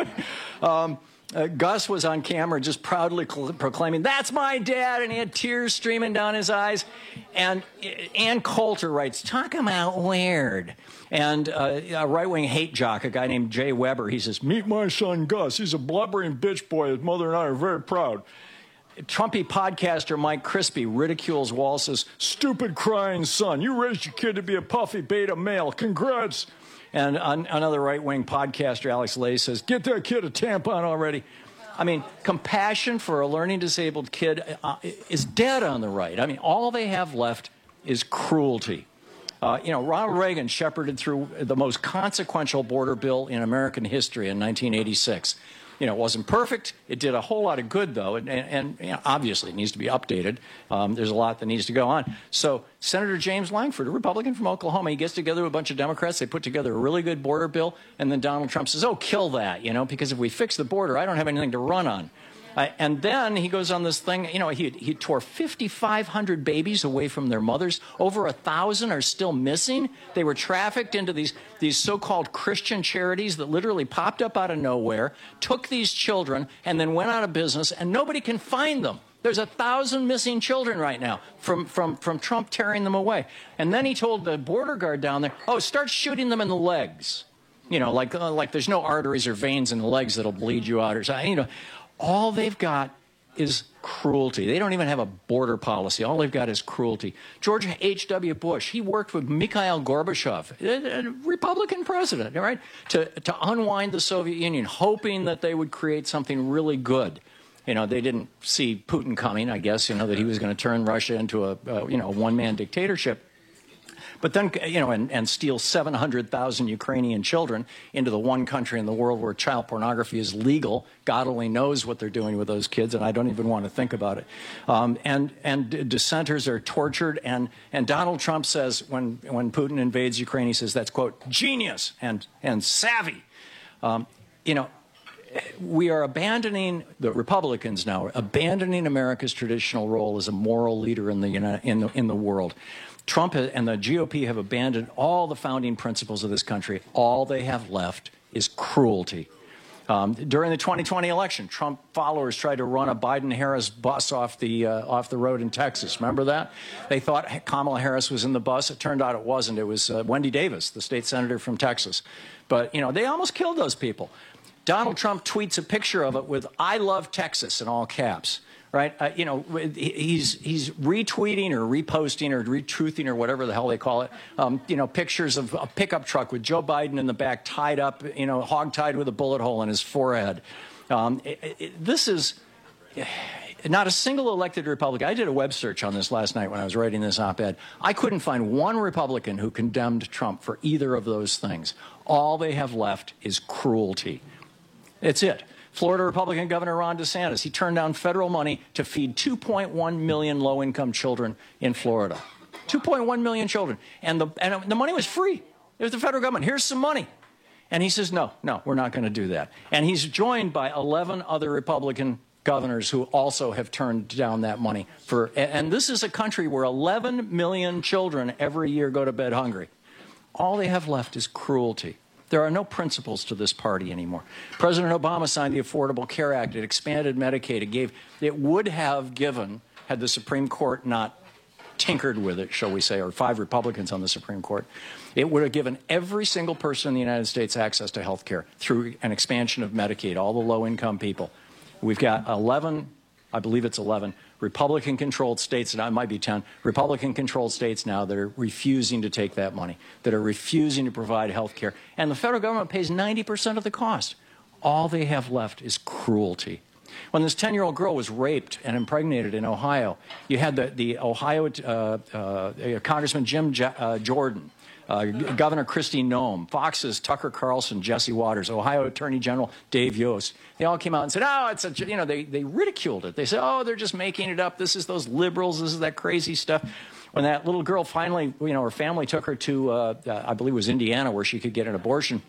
um, Uh, Gus was on camera just proudly cl- proclaiming, "That's my dad," and he had tears streaming down his eyes. And uh, Ann Coulter writes, "Talk about weird." And uh, a right-wing hate jock, a guy named Jay Weber, he says, "Meet my son Gus. He's a blubbering bitch boy. His mother and I are very proud." Trumpy podcaster Mike Crispy ridicules Walz's "stupid crying son. You raised your kid to be a puffy beta male. Congrats." And an, another right-wing podcaster, Alex Lay, says, "Get that kid a tampon already." I mean, compassion for a learning disabled kid uh, is dead on the right. I mean, all they have left is cruelty. Uh, you know, Ronald Reagan shepherded through the most consequential border bill in American history in nineteen eighty-six. You know, it wasn't perfect. It did a whole lot of good, though, and, and, and you know, obviously it needs to be updated. Um, there's a lot that needs to go on. So Senator James Langford, a Republican from Oklahoma, he gets together with a bunch of Democrats. They put together a really good border bill, and then Donald Trump says, "Oh, kill that, you know, because if we fix the border, I don't have anything to run on." Uh, and then he goes on this thing, you know, he, he tore fifty-five hundred babies away from their mothers. Over a thousand are still missing. They were trafficked into these, these so-called Christian charities that literally popped up out of nowhere, took these children, and then went out of business, and nobody can find them. There's a thousand missing children right now from, from, from Trump tearing them away. And then he told the border guard down there, oh, start shooting them in the legs. You know, like, uh, like there's no arteries or veins in the legs that'll bleed you out or something. You know, all they've got is cruelty. They don't even have a border policy. All they've got is cruelty. George H W. Bush, he worked with Mikhail Gorbachev, a Republican president, right, to, to unwind the Soviet Union, hoping that they would create something really good. You know, they didn't see Putin coming, I guess, you know, that he was going to turn Russia into a, uh, you know, a one-man dictatorship. But then, you know, and, and steal seven hundred thousand Ukrainian children into the one country in the world where child pornography is legal. God only knows what they're doing with those kids, and I don't even want to think about it. Um, and and dissenters are tortured, and, and Donald Trump says, when, when Putin invades Ukraine, he says that's, quote, genius and, and savvy. Um, you know, we are abandoning, the Republicans now, are abandoning America's traditional role as a moral leader in the, in the, in the world. Trump and the G O P have abandoned all the founding principles of this country. All they have left is cruelty. Um, during the twenty twenty election, Trump followers tried to run a Biden-Harris bus off the, uh, off the road in Texas. Remember that? They thought Kamala Harris was in the bus. It turned out it wasn't. It was uh, Wendy Davis, the state senator from Texas. But, you know, they almost killed those people. Donald Trump tweets a picture of it with "I love Texas" in all caps, right? Uh, you know, he's he's retweeting or reposting or retruthing or whatever the hell they call it. Um, you know, pictures of a pickup truck with Joe Biden in the back, tied up, you know, hog-tied with a bullet hole in his forehead. Um, it, it, this is not a single elected Republican. I did a web search on this last night when I was writing this op-ed. I couldn't find one Republican who condemned Trump for either of those things. All they have left is cruelty. It's it. Florida Republican Governor Ron DeSantis, he turned down federal money to feed two point one million low-income children in Florida. two point one million children. And the, and the money was free. It was the federal government. Here's some money. And he says, no, no, we're not going to do that. And he's joined by eleven other Republican governors who also have turned down that money. For, and this is a country where eleven million children every year go to bed hungry. All they have left is cruelty. There are no principles to this party anymore. President Obama signed the Affordable Care Act. It expanded Medicaid. It gave, it would have given, had the Supreme Court not tinkered with it, shall we say, or five Republicans on the Supreme Court, it would have given every single person in the United States access to health care through an expansion of Medicaid, all the low-income people. We've got eleven, I believe it's eleven, Republican-controlled states, and it might be ten, Republican-controlled states now that are refusing to take that money, that are refusing to provide health care. And the federal government pays ninety percent of the cost. All they have left is cruelty. When this ten-year-old girl was raped and impregnated in Ohio, you had the, the Ohio uh, uh, Congressman Jim J uh, Jordan, Uh, Governor Kristi Noem, Fox's Tucker Carlson, Jesse Waters, Ohio Attorney General Dave Yost. They all came out and said, oh, it's a, you know, they, they ridiculed it. They said, oh, they're just making it up. This is those liberals. This is that crazy stuff. When that little girl finally, you know, her family took her to, uh, uh, I believe it was Indiana, where she could get an abortion.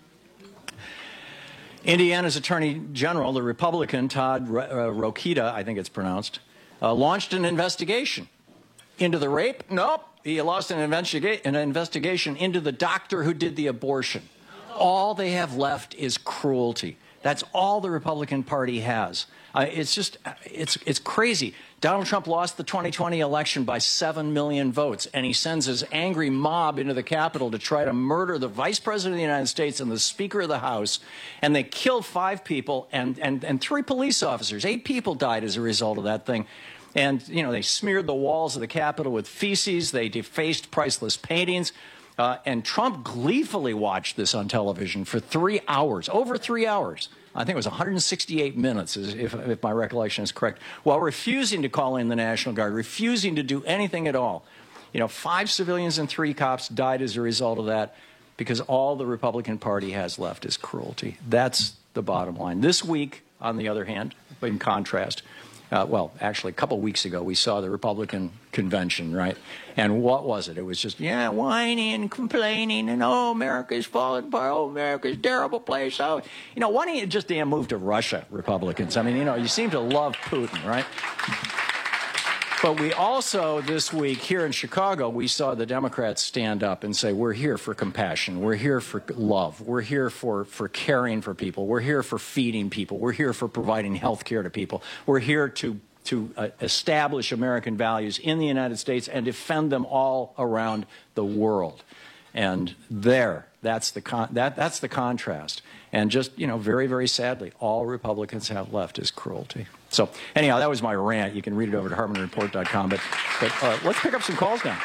Indiana's Attorney General, the Republican, Todd uh, Rokita, I think it's pronounced, uh, launched an investigation into the rape. Nope. He lost an, investiga an investigation into the doctor who did the abortion. All they have left is cruelty. That's all the Republican Party has. Uh, it's just, it's, it's crazy. Donald Trump lost the twenty twenty election by seven million votes, and he sends his angry mob into the Capitol to try to murder the Vice President of the United States and the Speaker of the House, and they killed five people and, and, and three police officers. Eight people died as a result of that thing. And, you know, they smeared the walls of the Capitol with feces. They defaced priceless paintings. Uh, and Trump gleefully watched this on television for three hours, over three hours. I think it was one hundred sixty-eight minutes, if, if my recollection is correct, while refusing to call in the National Guard, refusing to do anything at all. You know, five civilians and three cops died as a result of that because all the Republican Party has left is cruelty. That's the bottom line. This week, on the other hand, in contrast, Uh, well, actually, a couple of weeks ago, we saw the Republican convention, right? And what was it? It was just, yeah, whining and complaining, and, oh, America's falling apart, oh, America's a terrible place. Oh, you know, why don't you just damn move to Russia, Republicans? I mean, you know, you seem to love Putin, right? But we also, this week here in Chicago, we saw the Democrats stand up and say, we're here for compassion. We're here for love. We're here for, for caring for people. We're here for feeding people. We're here for providing health care to people. We're here to, to uh, establish American values in the United States and defend them all around the world. And there, that's the, con that, that's the contrast. And just, you know, very, very sadly, all Republicans have left is cruelty. So anyhow, that was my rant. You can read it over at Hartman Report dot com. But, but uh, let's pick up some calls now.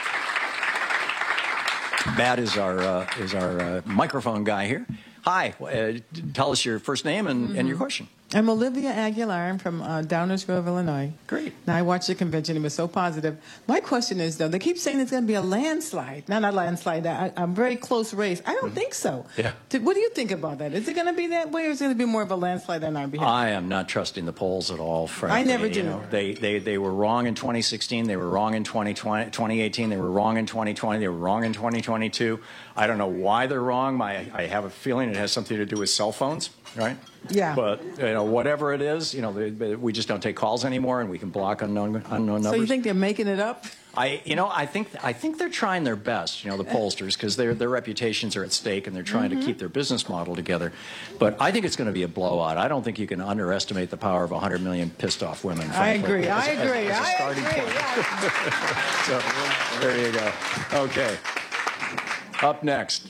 Matt is our, uh, is our uh, microphone guy here. Hi. Uh, tell us your first name and, mm-hmm. and your question. I'm Olivia Aguilar. I'm from uh, Downers Grove, Illinois. Great. Now, I watched the convention. It was so positive. My question is, though, they keep saying it's going to be a landslide. Not a landslide, a, a very close race. I don't mm-hmm. think so. Yeah. What do you think about that? Is it going to be that way, or is it going to be more of a landslide on our behalf? I am not trusting the polls at all, frankly. I never do. You know, they, they, they were wrong in twenty sixteen. They were wrong in twenty twenty, twenty eighteen. They were wrong in twenty twenty. They were wrong in twenty twenty-two. I don't know why they're wrong. My, I have a feeling it has something to do with cell phones, right? Yeah. But, you know, whatever it is, you know, they, we just don't take calls anymore, and we can block unknown unknown numbers. So you think they're making it up? I, you know, I think I think they're trying their best, you know, the pollsters, because their their reputations are at stake, and they're trying mm-hmm. to keep their business model together. But I think it's going to be a blowout. I don't think you can underestimate the power of one hundred million pissed off women. I frankly, agree. As, I as, agree. as a I starting agree. point. So there you go. Okay. Up next.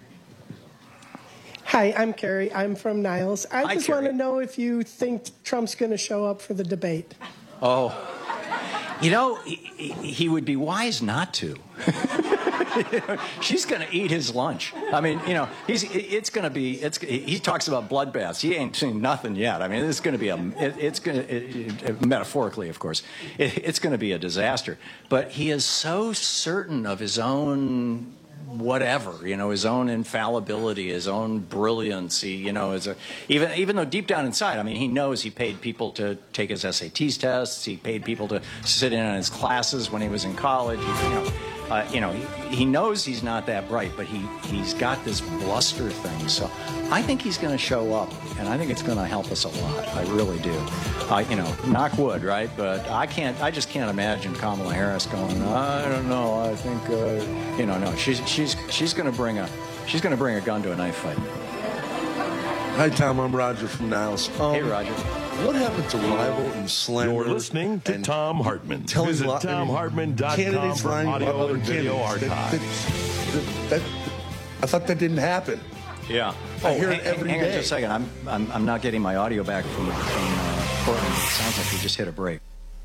Hi, I'm Carrie. I'm from Niles. I Hi, just Carrie. want to know if you think Trump's going to show up for the debate. Oh, you know, he, he would be wise not to. She's going to eat his lunch. I mean, you know, he's it's going to be. It's he talks about bloodbaths. He ain't seen nothing yet. I mean, it's going to be a. It, it's going to it, it, metaphorically, of course. It, it's going to be a disaster. But he is so certain of his own. Whatever, you know, his own infallibility, his own brilliancy, you know, as a, even even though deep down inside, I mean, he knows he paid people to take his S A T tests, he paid people to sit in on his classes when he was in college, you know, uh, you know, he, he knows he's not that bright, but he he's got this bluster thing. So I think he's going to show up, and I think it's going to help us a lot. I really do. I, you know, knock wood, right? But I can't. I just can't imagine Kamala Harris going. I don't know. I think, uh, you know, no. She's she's she's going to bring a she's going to bring a gun to a knife fight. Hi, Tom. I'm Roger from Niles. Um, hey, Roger. What happened to libel and slander? You're listening to Tom Hartman. Visit li- Tom Hartman dot com candidates for lying about audio other and video candidates. archives. That, that, that, I thought that didn't happen. Yeah. I oh, hear hang, it every hang day. on just a second. I'm, I'm, I'm not getting my audio back from, from uh, Portland. It sounds like we just hit a break.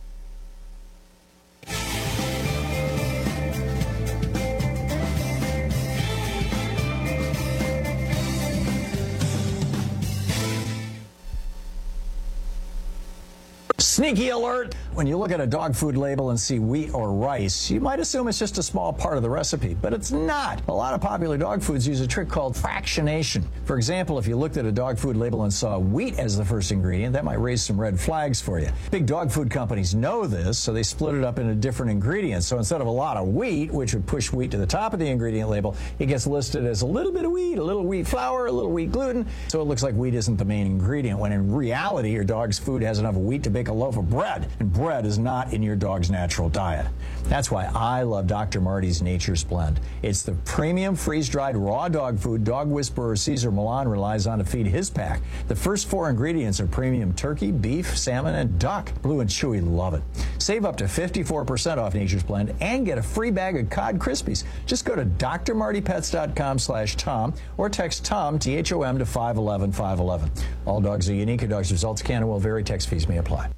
Sneaky alert! When you look at a dog food label and see wheat or rice, you might assume it's just a small part of the recipe, but it's not. A lot of popular dog foods use a trick called fractionation. For example, if you looked at a dog food label and saw wheat as the first ingredient, that might raise some red flags for you. Big dog food companies know this, so they split it up into different ingredients. So instead of a lot of wheat, which would push wheat to the top of the ingredient label, it gets listed as a little bit of wheat, a little wheat flour, a little wheat gluten, so it looks like wheat isn't the main ingredient, when in reality, your dog's food has enough wheat to bake a loaf of bread, and bread is not in your dog's natural diet. That's why I love Doctor Marty's Nature's Blend. It's the premium freeze-dried raw dog food dog whisperer Cesar Millan relies on to feed his pack. The first four ingredients are premium turkey, beef, salmon, and duck. Blue and Chewy love it. Save up to fifty-four percent off Nature's Blend and get a free bag of Cod Krispies. Just go to D R marty pets dot com slash Tom or text Tom, T H O M, to five one one five one one. All dogs are unique. Your dog's results can and will vary. Text fees may apply.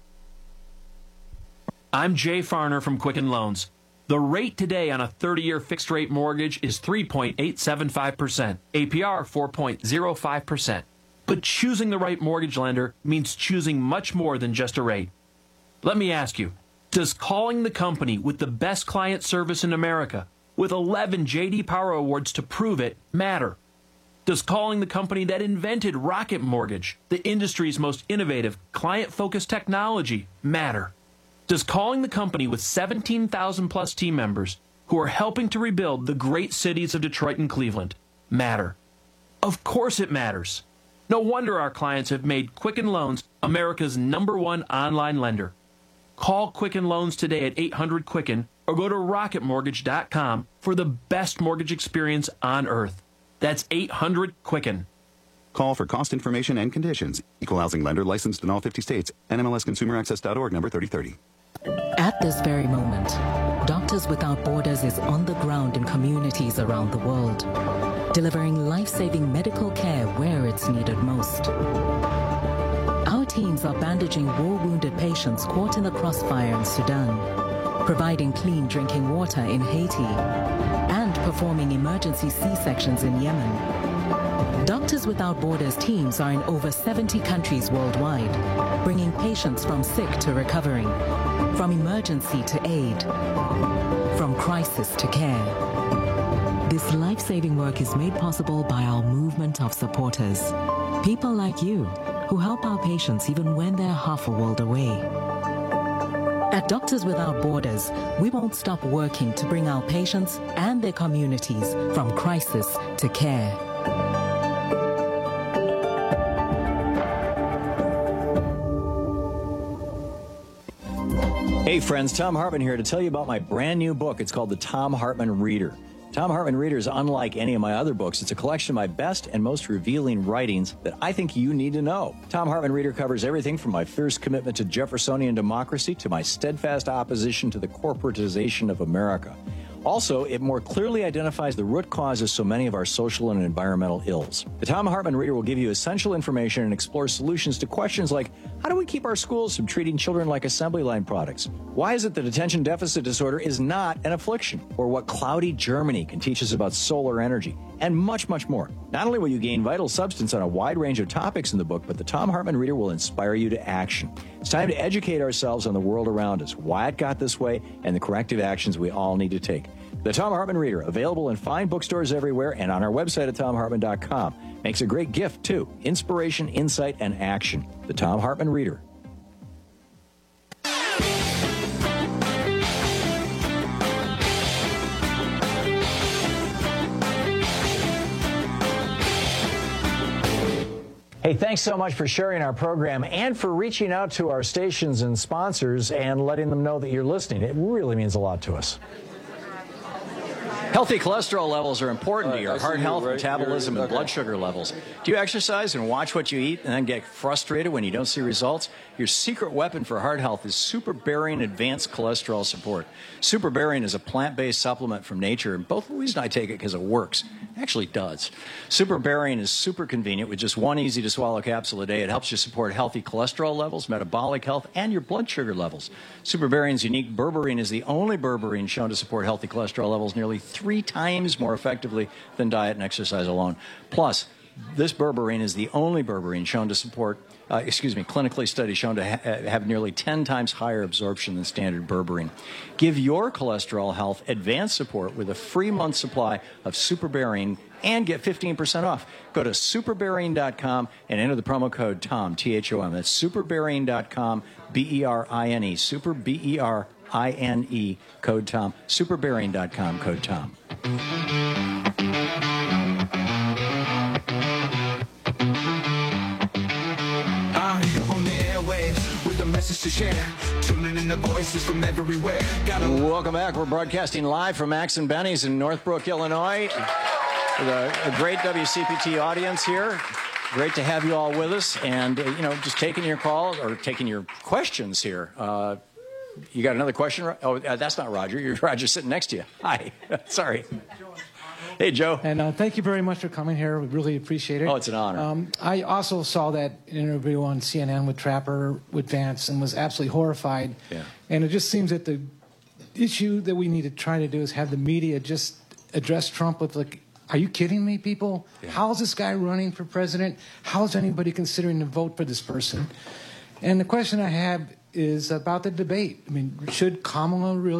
I'm Jay Farner from Quicken Loans. The rate today on a thirty-year fixed-rate mortgage is three point eight seven five percent, A P R four point zero five percent. But choosing the right mortgage lender means choosing much more than just a rate. Let me ask you, does calling the company with the best client service in America, with eleven J D Power Awards to prove it, matter? Does calling the company that invented Rocket Mortgage, the industry's most innovative, client-focused technology, matter? Does calling the company with seventeen thousand plus team members who are helping to rebuild the great cities of Detroit and Cleveland matter? Of course it matters. No wonder our clients have made Quicken Loans America's number one online lender. Call Quicken Loans today at eight hundred Quicken or go to rocket mortgage dot com for the best mortgage experience on earth. That's eight hundred Quicken. Call for cost information and conditions. Equal housing lender licensed in all fifty states. N M L S consumer access dot org number thirty thirty. At this very moment, Doctors Without Borders is on the ground in communities around the world, delivering life-saving medical care where it's needed most. Our teams are bandaging war-wounded patients caught in the crossfire in Sudan, providing clean drinking water in Haiti, and performing emergency C-sections in Yemen. Doctors Without Borders teams are in over seventy countries worldwide, bringing patients from sick to recovering, from emergency to aid, from crisis to care. This life-saving work is made possible by our movement of supporters, people like you who help our patients even when they're half a world away. At Doctors Without Borders, we won't stop working to bring our patients and their communities from crisis to care. Hey friends, Thom Hartmann here to tell you about my brand new book. It's called The Thom Hartmann Reader. Thom Hartmann Reader is unlike any of my other books. It's a collection of my best and most revealing writings that I think you need to know. Thom Hartmann Reader covers everything from my fierce commitment to Jeffersonian democracy to my steadfast opposition to the corporatization of America. Also, it more clearly identifies the root causes so many of our social and environmental ills. The Thom Hartmann Reader will give you essential information and explore solutions to questions like, how do we keep our schools from treating children like assembly line products? Why is it that attention deficit disorder is not an affliction? Or what cloudy Germany can teach us about solar energy? And much, much more. Not only will you gain vital substance on a wide range of topics in the book, but the Thom Hartmann Reader will inspire you to action. It's time to educate ourselves on the world around us, why it got this way, and the corrective actions we all need to take. The Thom Hartmann Reader, available in fine bookstores everywhere and on our website at thom hartmann dot com. Makes a great gift, too. Inspiration, insight, and action. The Thom Hartmann Reader. Hey, thanks so much for sharing our program and for reaching out to our stations and sponsors and letting them know that you're listening. It really means a lot to us. Healthy cholesterol levels are important to your heart health, metabolism, and blood sugar levels. Do you exercise and watch what you eat and then get frustrated when you don't see results? Your secret weapon for heart health is Super Barian Advanced Cholesterol Support. Super Barian is a plant-based supplement from nature, and both Louise and I take it because it works. It actually does. Super Barian is super convenient with just one easy-to-swallow capsule a day. It helps you support healthy cholesterol levels, metabolic health, and your blood sugar levels. Super Barian's unique berberine is the only berberine shown to support healthy cholesterol levels nearly three times more effectively than diet and exercise alone. Plus, this berberine is the only berberine shown to support, uh, excuse me, clinically studied shown to ha have nearly ten times higher absorption than standard berberine. Give your cholesterol health advanced support with a free month supply of Super Barian and get fifteen percent off. Go to super barian dot com and enter the promo code TOM, T H O M. That's super barian dot com, B E R I N E, super B E R I N E, code TOM, super barian dot com, code TOM. To share, tuning in the voices from everywhere. Gotta Welcome back. We're broadcasting live from Max and Benny's in Northbrook, Illinois, with a, a great W C P T audience here. Great to have you all with us, and uh, you know, just taking your calls or taking your questions here. Uh, you got another question? Oh, uh, that's not Roger. You're Roger sitting next to you. Hi. Sorry. Hey, Joe. And uh, thank you very much for coming here. We really appreciate it. Oh, it's an honor. Um, I also saw that interview on C N N with Trapper, with Vance, and was absolutely horrified. Yeah. And it just seems that the issue that we need to try to do is have the media just address Trump with, like, are you kidding me, people? Yeah. How is this guy running for president? How is anybody considering to vote for this person? And the question I have is about the debate. I mean, should Kamala really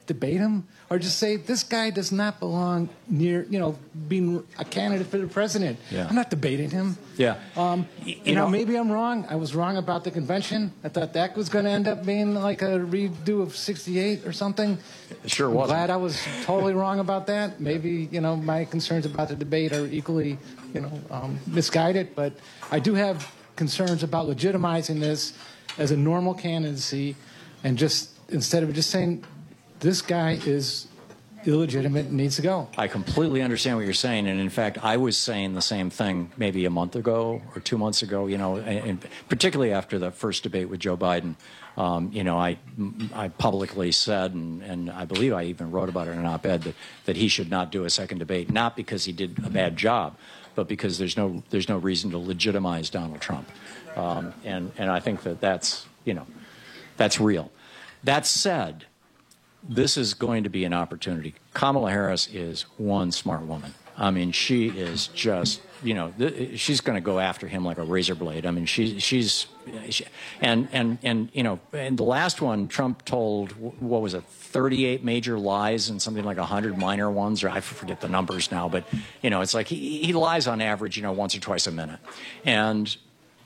debate him, or just say this guy does not belong near, you know, being a candidate for the president. Yeah. I'm not debating him. Yeah. Um, you, you know, know, maybe I'm wrong. I was wrong about the convention. I thought that was going to end up being like a redo of sixty-eight or something. It sure I'm wasn't. glad I was totally wrong about that. Maybe, you know, my concerns about the debate are equally, you know, um, misguided. But I do have concerns about legitimizing this as a normal candidacy, and just instead of just saying this guy is illegitimate and needs to go. I completely understand what you're saying, and in fact, I was saying the same thing maybe a month ago or two months ago. You know, and, and particularly after the first debate with Joe Biden. Um, you know, I I publicly said, and, and I believe I even wrote about it in an op-ed that that he should not do a second debate, not because he did a bad job, but because there's no there's no reason to legitimize Donald Trump, um, and and I think that that's you know that's real. That said, this is going to be an opportunity. Kamala Harris is one smart woman. I mean, she is just, you know, th- she's going to go after him like a razor blade. I mean, she, she's, she, and, and, and, you know, and the last one, Trump told, what was it, thirty-eight major lies and something like one hundred minor ones, or I forget the numbers now, but, you know, it's like he, he lies on average, you know, once or twice a minute. And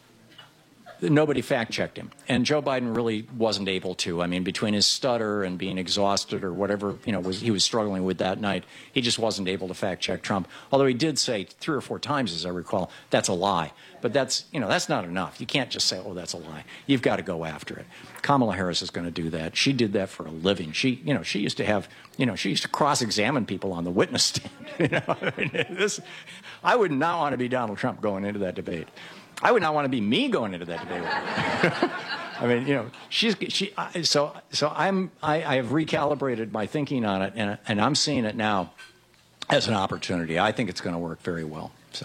nobody fact-checked him. And Joe Biden really wasn't able to. I mean, between his stutter and being exhausted or whatever, you know, was he was struggling with that night, he just wasn't able to fact-check Trump. Although he did say three or four times, as I recall, that's a lie. But that's, you know, that's not enough. You can't just say, oh, that's a lie. You've got to go after it. Kamala Harris is going to do that. She did that for a living. She, you know, she used to have, you know, she used to cross-examine people on the witness stand. You know, I mean, this, I would not want to be Donald Trump going into that debate. I would not want to be me going into that debate. I mean, you know, she's she. So so I'm I, I have recalibrated my thinking on it, and and I'm seeing it now as an opportunity. I think it's going to work very well. So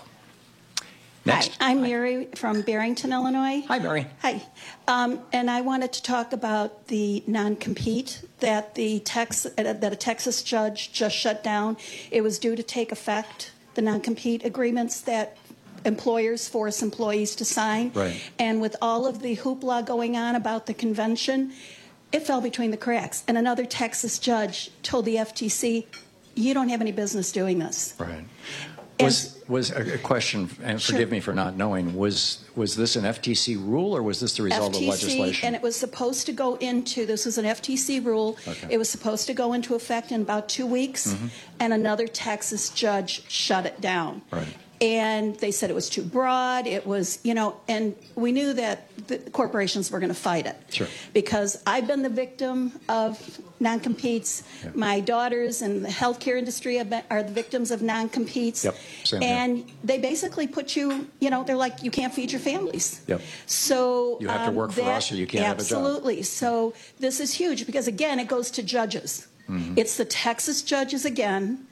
next, Hi, I'm Mary from Barrington, Illinois. Hi, Mary. Hi, um, and I wanted to talk about the non-compete that the Tex uh, that a Texas judge just shut down. It was due to take effect. The non-compete agreements that employers force employees to sign. Right. And with all of the hoopla going on about the convention, it fell between the cracks. And another Texas judge told the F T C, you don't have any business doing this. Right. Was was a question, and Sure. forgive me for not knowing, was was this an F T C rule or was this the result F T C, of legislation? and it was supposed to go into, this was an F T C rule. Okay. It was supposed to go into effect in about two weeks, Mhm. and another Texas judge shut it down. Right. And they said it was too broad. It was, you know, and we knew that the corporations were going to fight it. Sure. Because I've been the victim of non-competes. Yeah. My daughters in the healthcare industry have been, are the victims of non-competes. Yep. Same here. And they basically put you, you know, they're like, you can't feed your families. Yep. So You have to um, work for that- us or you can't have a job. Absolutely. So this is huge because, again, it goes to judges. Mhm. It's the Texas judges again.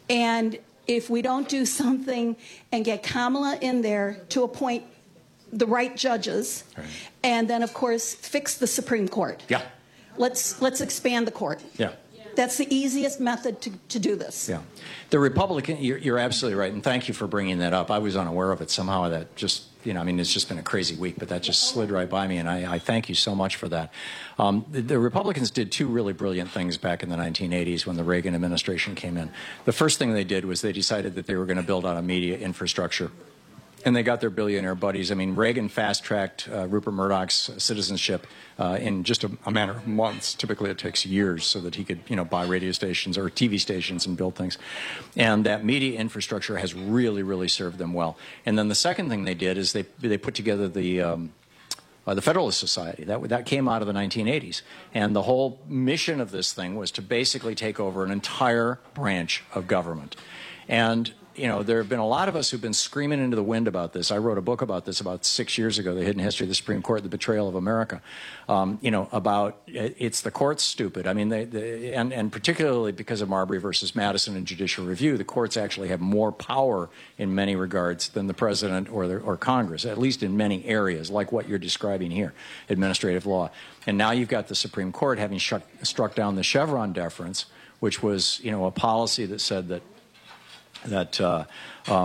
And if we don't do something and get Kamala in there to appoint the right judges, Right. and then, of course, fix the Supreme Court. Yeah. Let's let's expand the court. Yeah. That's the easiest method to, to do this. Yeah. The Republican, you're, you're absolutely right, and thank you for bringing that up. I was unaware of it. Somehow that just, you know, I mean, it's just been a crazy week, but that just slid right by me, and I, I thank you so much for that. Um, the, the Republicans did two really brilliant things back in the nineteen eighties when the Reagan administration came in. The first thing they did was they decided that they were going to build out a media infrastructure. And they got their billionaire buddies. I mean, Reagan fast-tracked uh, Rupert Murdoch's citizenship uh, in just a, a matter of months. Typically, it takes years so that he could, you know, buy radio stations or T V stations and build things. And that media infrastructure has really, really served them well. And then the second thing they did is they they put together the um, uh, the Federalist Society. That that came out of the nineteen eighties. And the whole mission of this thing was to basically take over an entire branch of government. And you know, there have been a lot of us who've been screaming into the wind about this. I wrote a book about this about six years ago, The Hidden History of the Supreme Court, The Betrayal of America, um, you know, about it's the court's stupid. I mean, they, they, and, and particularly because of Marbury versus Madison and judicial review, the courts actually have more power in many regards than the president or, the, or Congress, at least in many areas, like what you're describing here, administrative law. And now you've got the Supreme Court having struck, struck down the Chevron deference, which was, you know, a policy that said that that uh, um,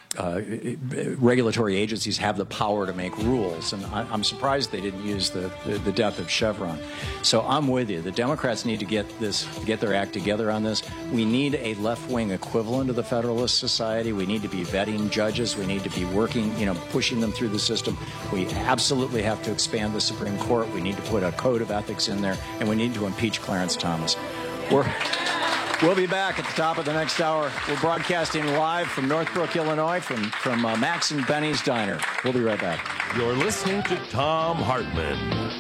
uh, regulatory agencies have the power to make rules, and I, I'm surprised they didn't use the, the, the death of Chevron. So I'm with you. The Democrats need to get this, get their act together on this. We need a left-wing equivalent of the Federalist Society. We need to be vetting judges. We need to be working, you know, pushing them through the system. We absolutely have to expand the Supreme Court. We need to put a code of ethics in there, and we need to impeach Clarence Thomas. We're... We'll be back at the top of the next hour. We're broadcasting live from Northbrook, Illinois, from, from uh, Max and Benny's Diner. We'll be right back. You're listening to Thom Hartmann.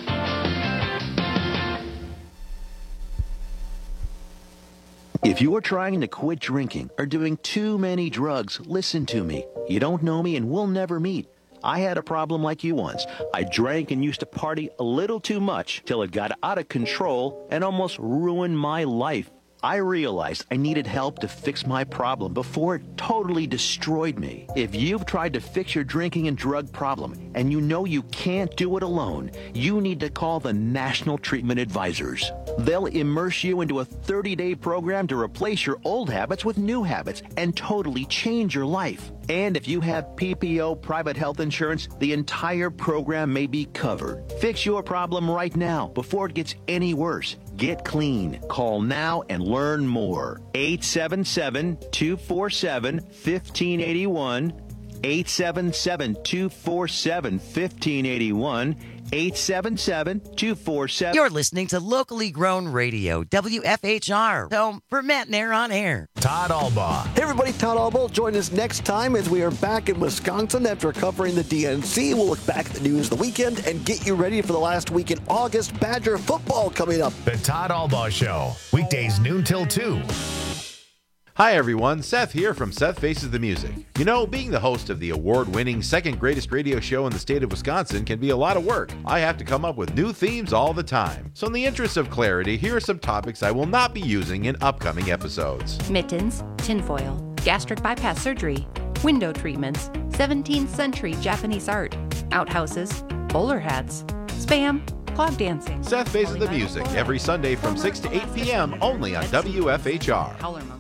If you are trying to quit drinking or doing too many drugs, listen to me. You don't know me and we'll never meet. I had a problem like you once. I drank and used to party a little too much till it got out of control and almost ruined my life. I realized I needed help to fix my problem before it totally destroyed me. If you've tried to fix your drinking and drug problem and you know you can't do it alone, you need to call the National Treatment Advisors. They'll immerse you into a thirty-day program to replace your old habits with new habits and totally change your life. And if you have P P O private health insurance, the entire program may be covered. Fix your problem right now before it gets any worse. Get clean. Call now and learn more. eight seven seven, two four seven, one five eight one. eight seven seven, two four seven, one five eight one. eight seven seven, two four seven. You're listening to Locally Grown Radio, W F H R, home for Matt Nair on Air. Todd Albaugh. Hey everybody, Todd Albaugh. Join us next time as we are back in Wisconsin after covering the D N C. We'll look back at the news of the weekend and get you ready for the last week in August. Badger football coming up. The Todd Albaugh Show, weekdays noon till two. Hi everyone, Seth here from Seth Faces the Music. You know, being the host of the award-winning second greatest radio show in the state of Wisconsin can be a lot of work. I have to come up with new themes all the time. So in the interest of clarity, here are some topics I will not be using in upcoming episodes. Mittens, tinfoil, gastric bypass surgery, window treatments, seventeenth century Japanese art, outhouses, bowler hats, spam, clog dancing. Seth Faces the Music every Sunday from six to eight p.m. only on W F H R.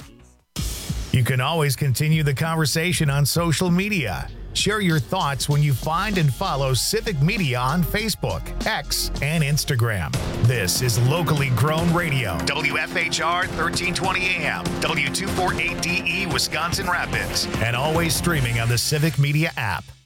You can always continue the conversation on social media. Share your thoughts when you find and follow Civic Media on Facebook, X, and Instagram. This is Locally Grown Radio, W F H R thirteen twenty A M, W two forty-eight D E, Wisconsin Rapids, and always streaming on the Civic Media app.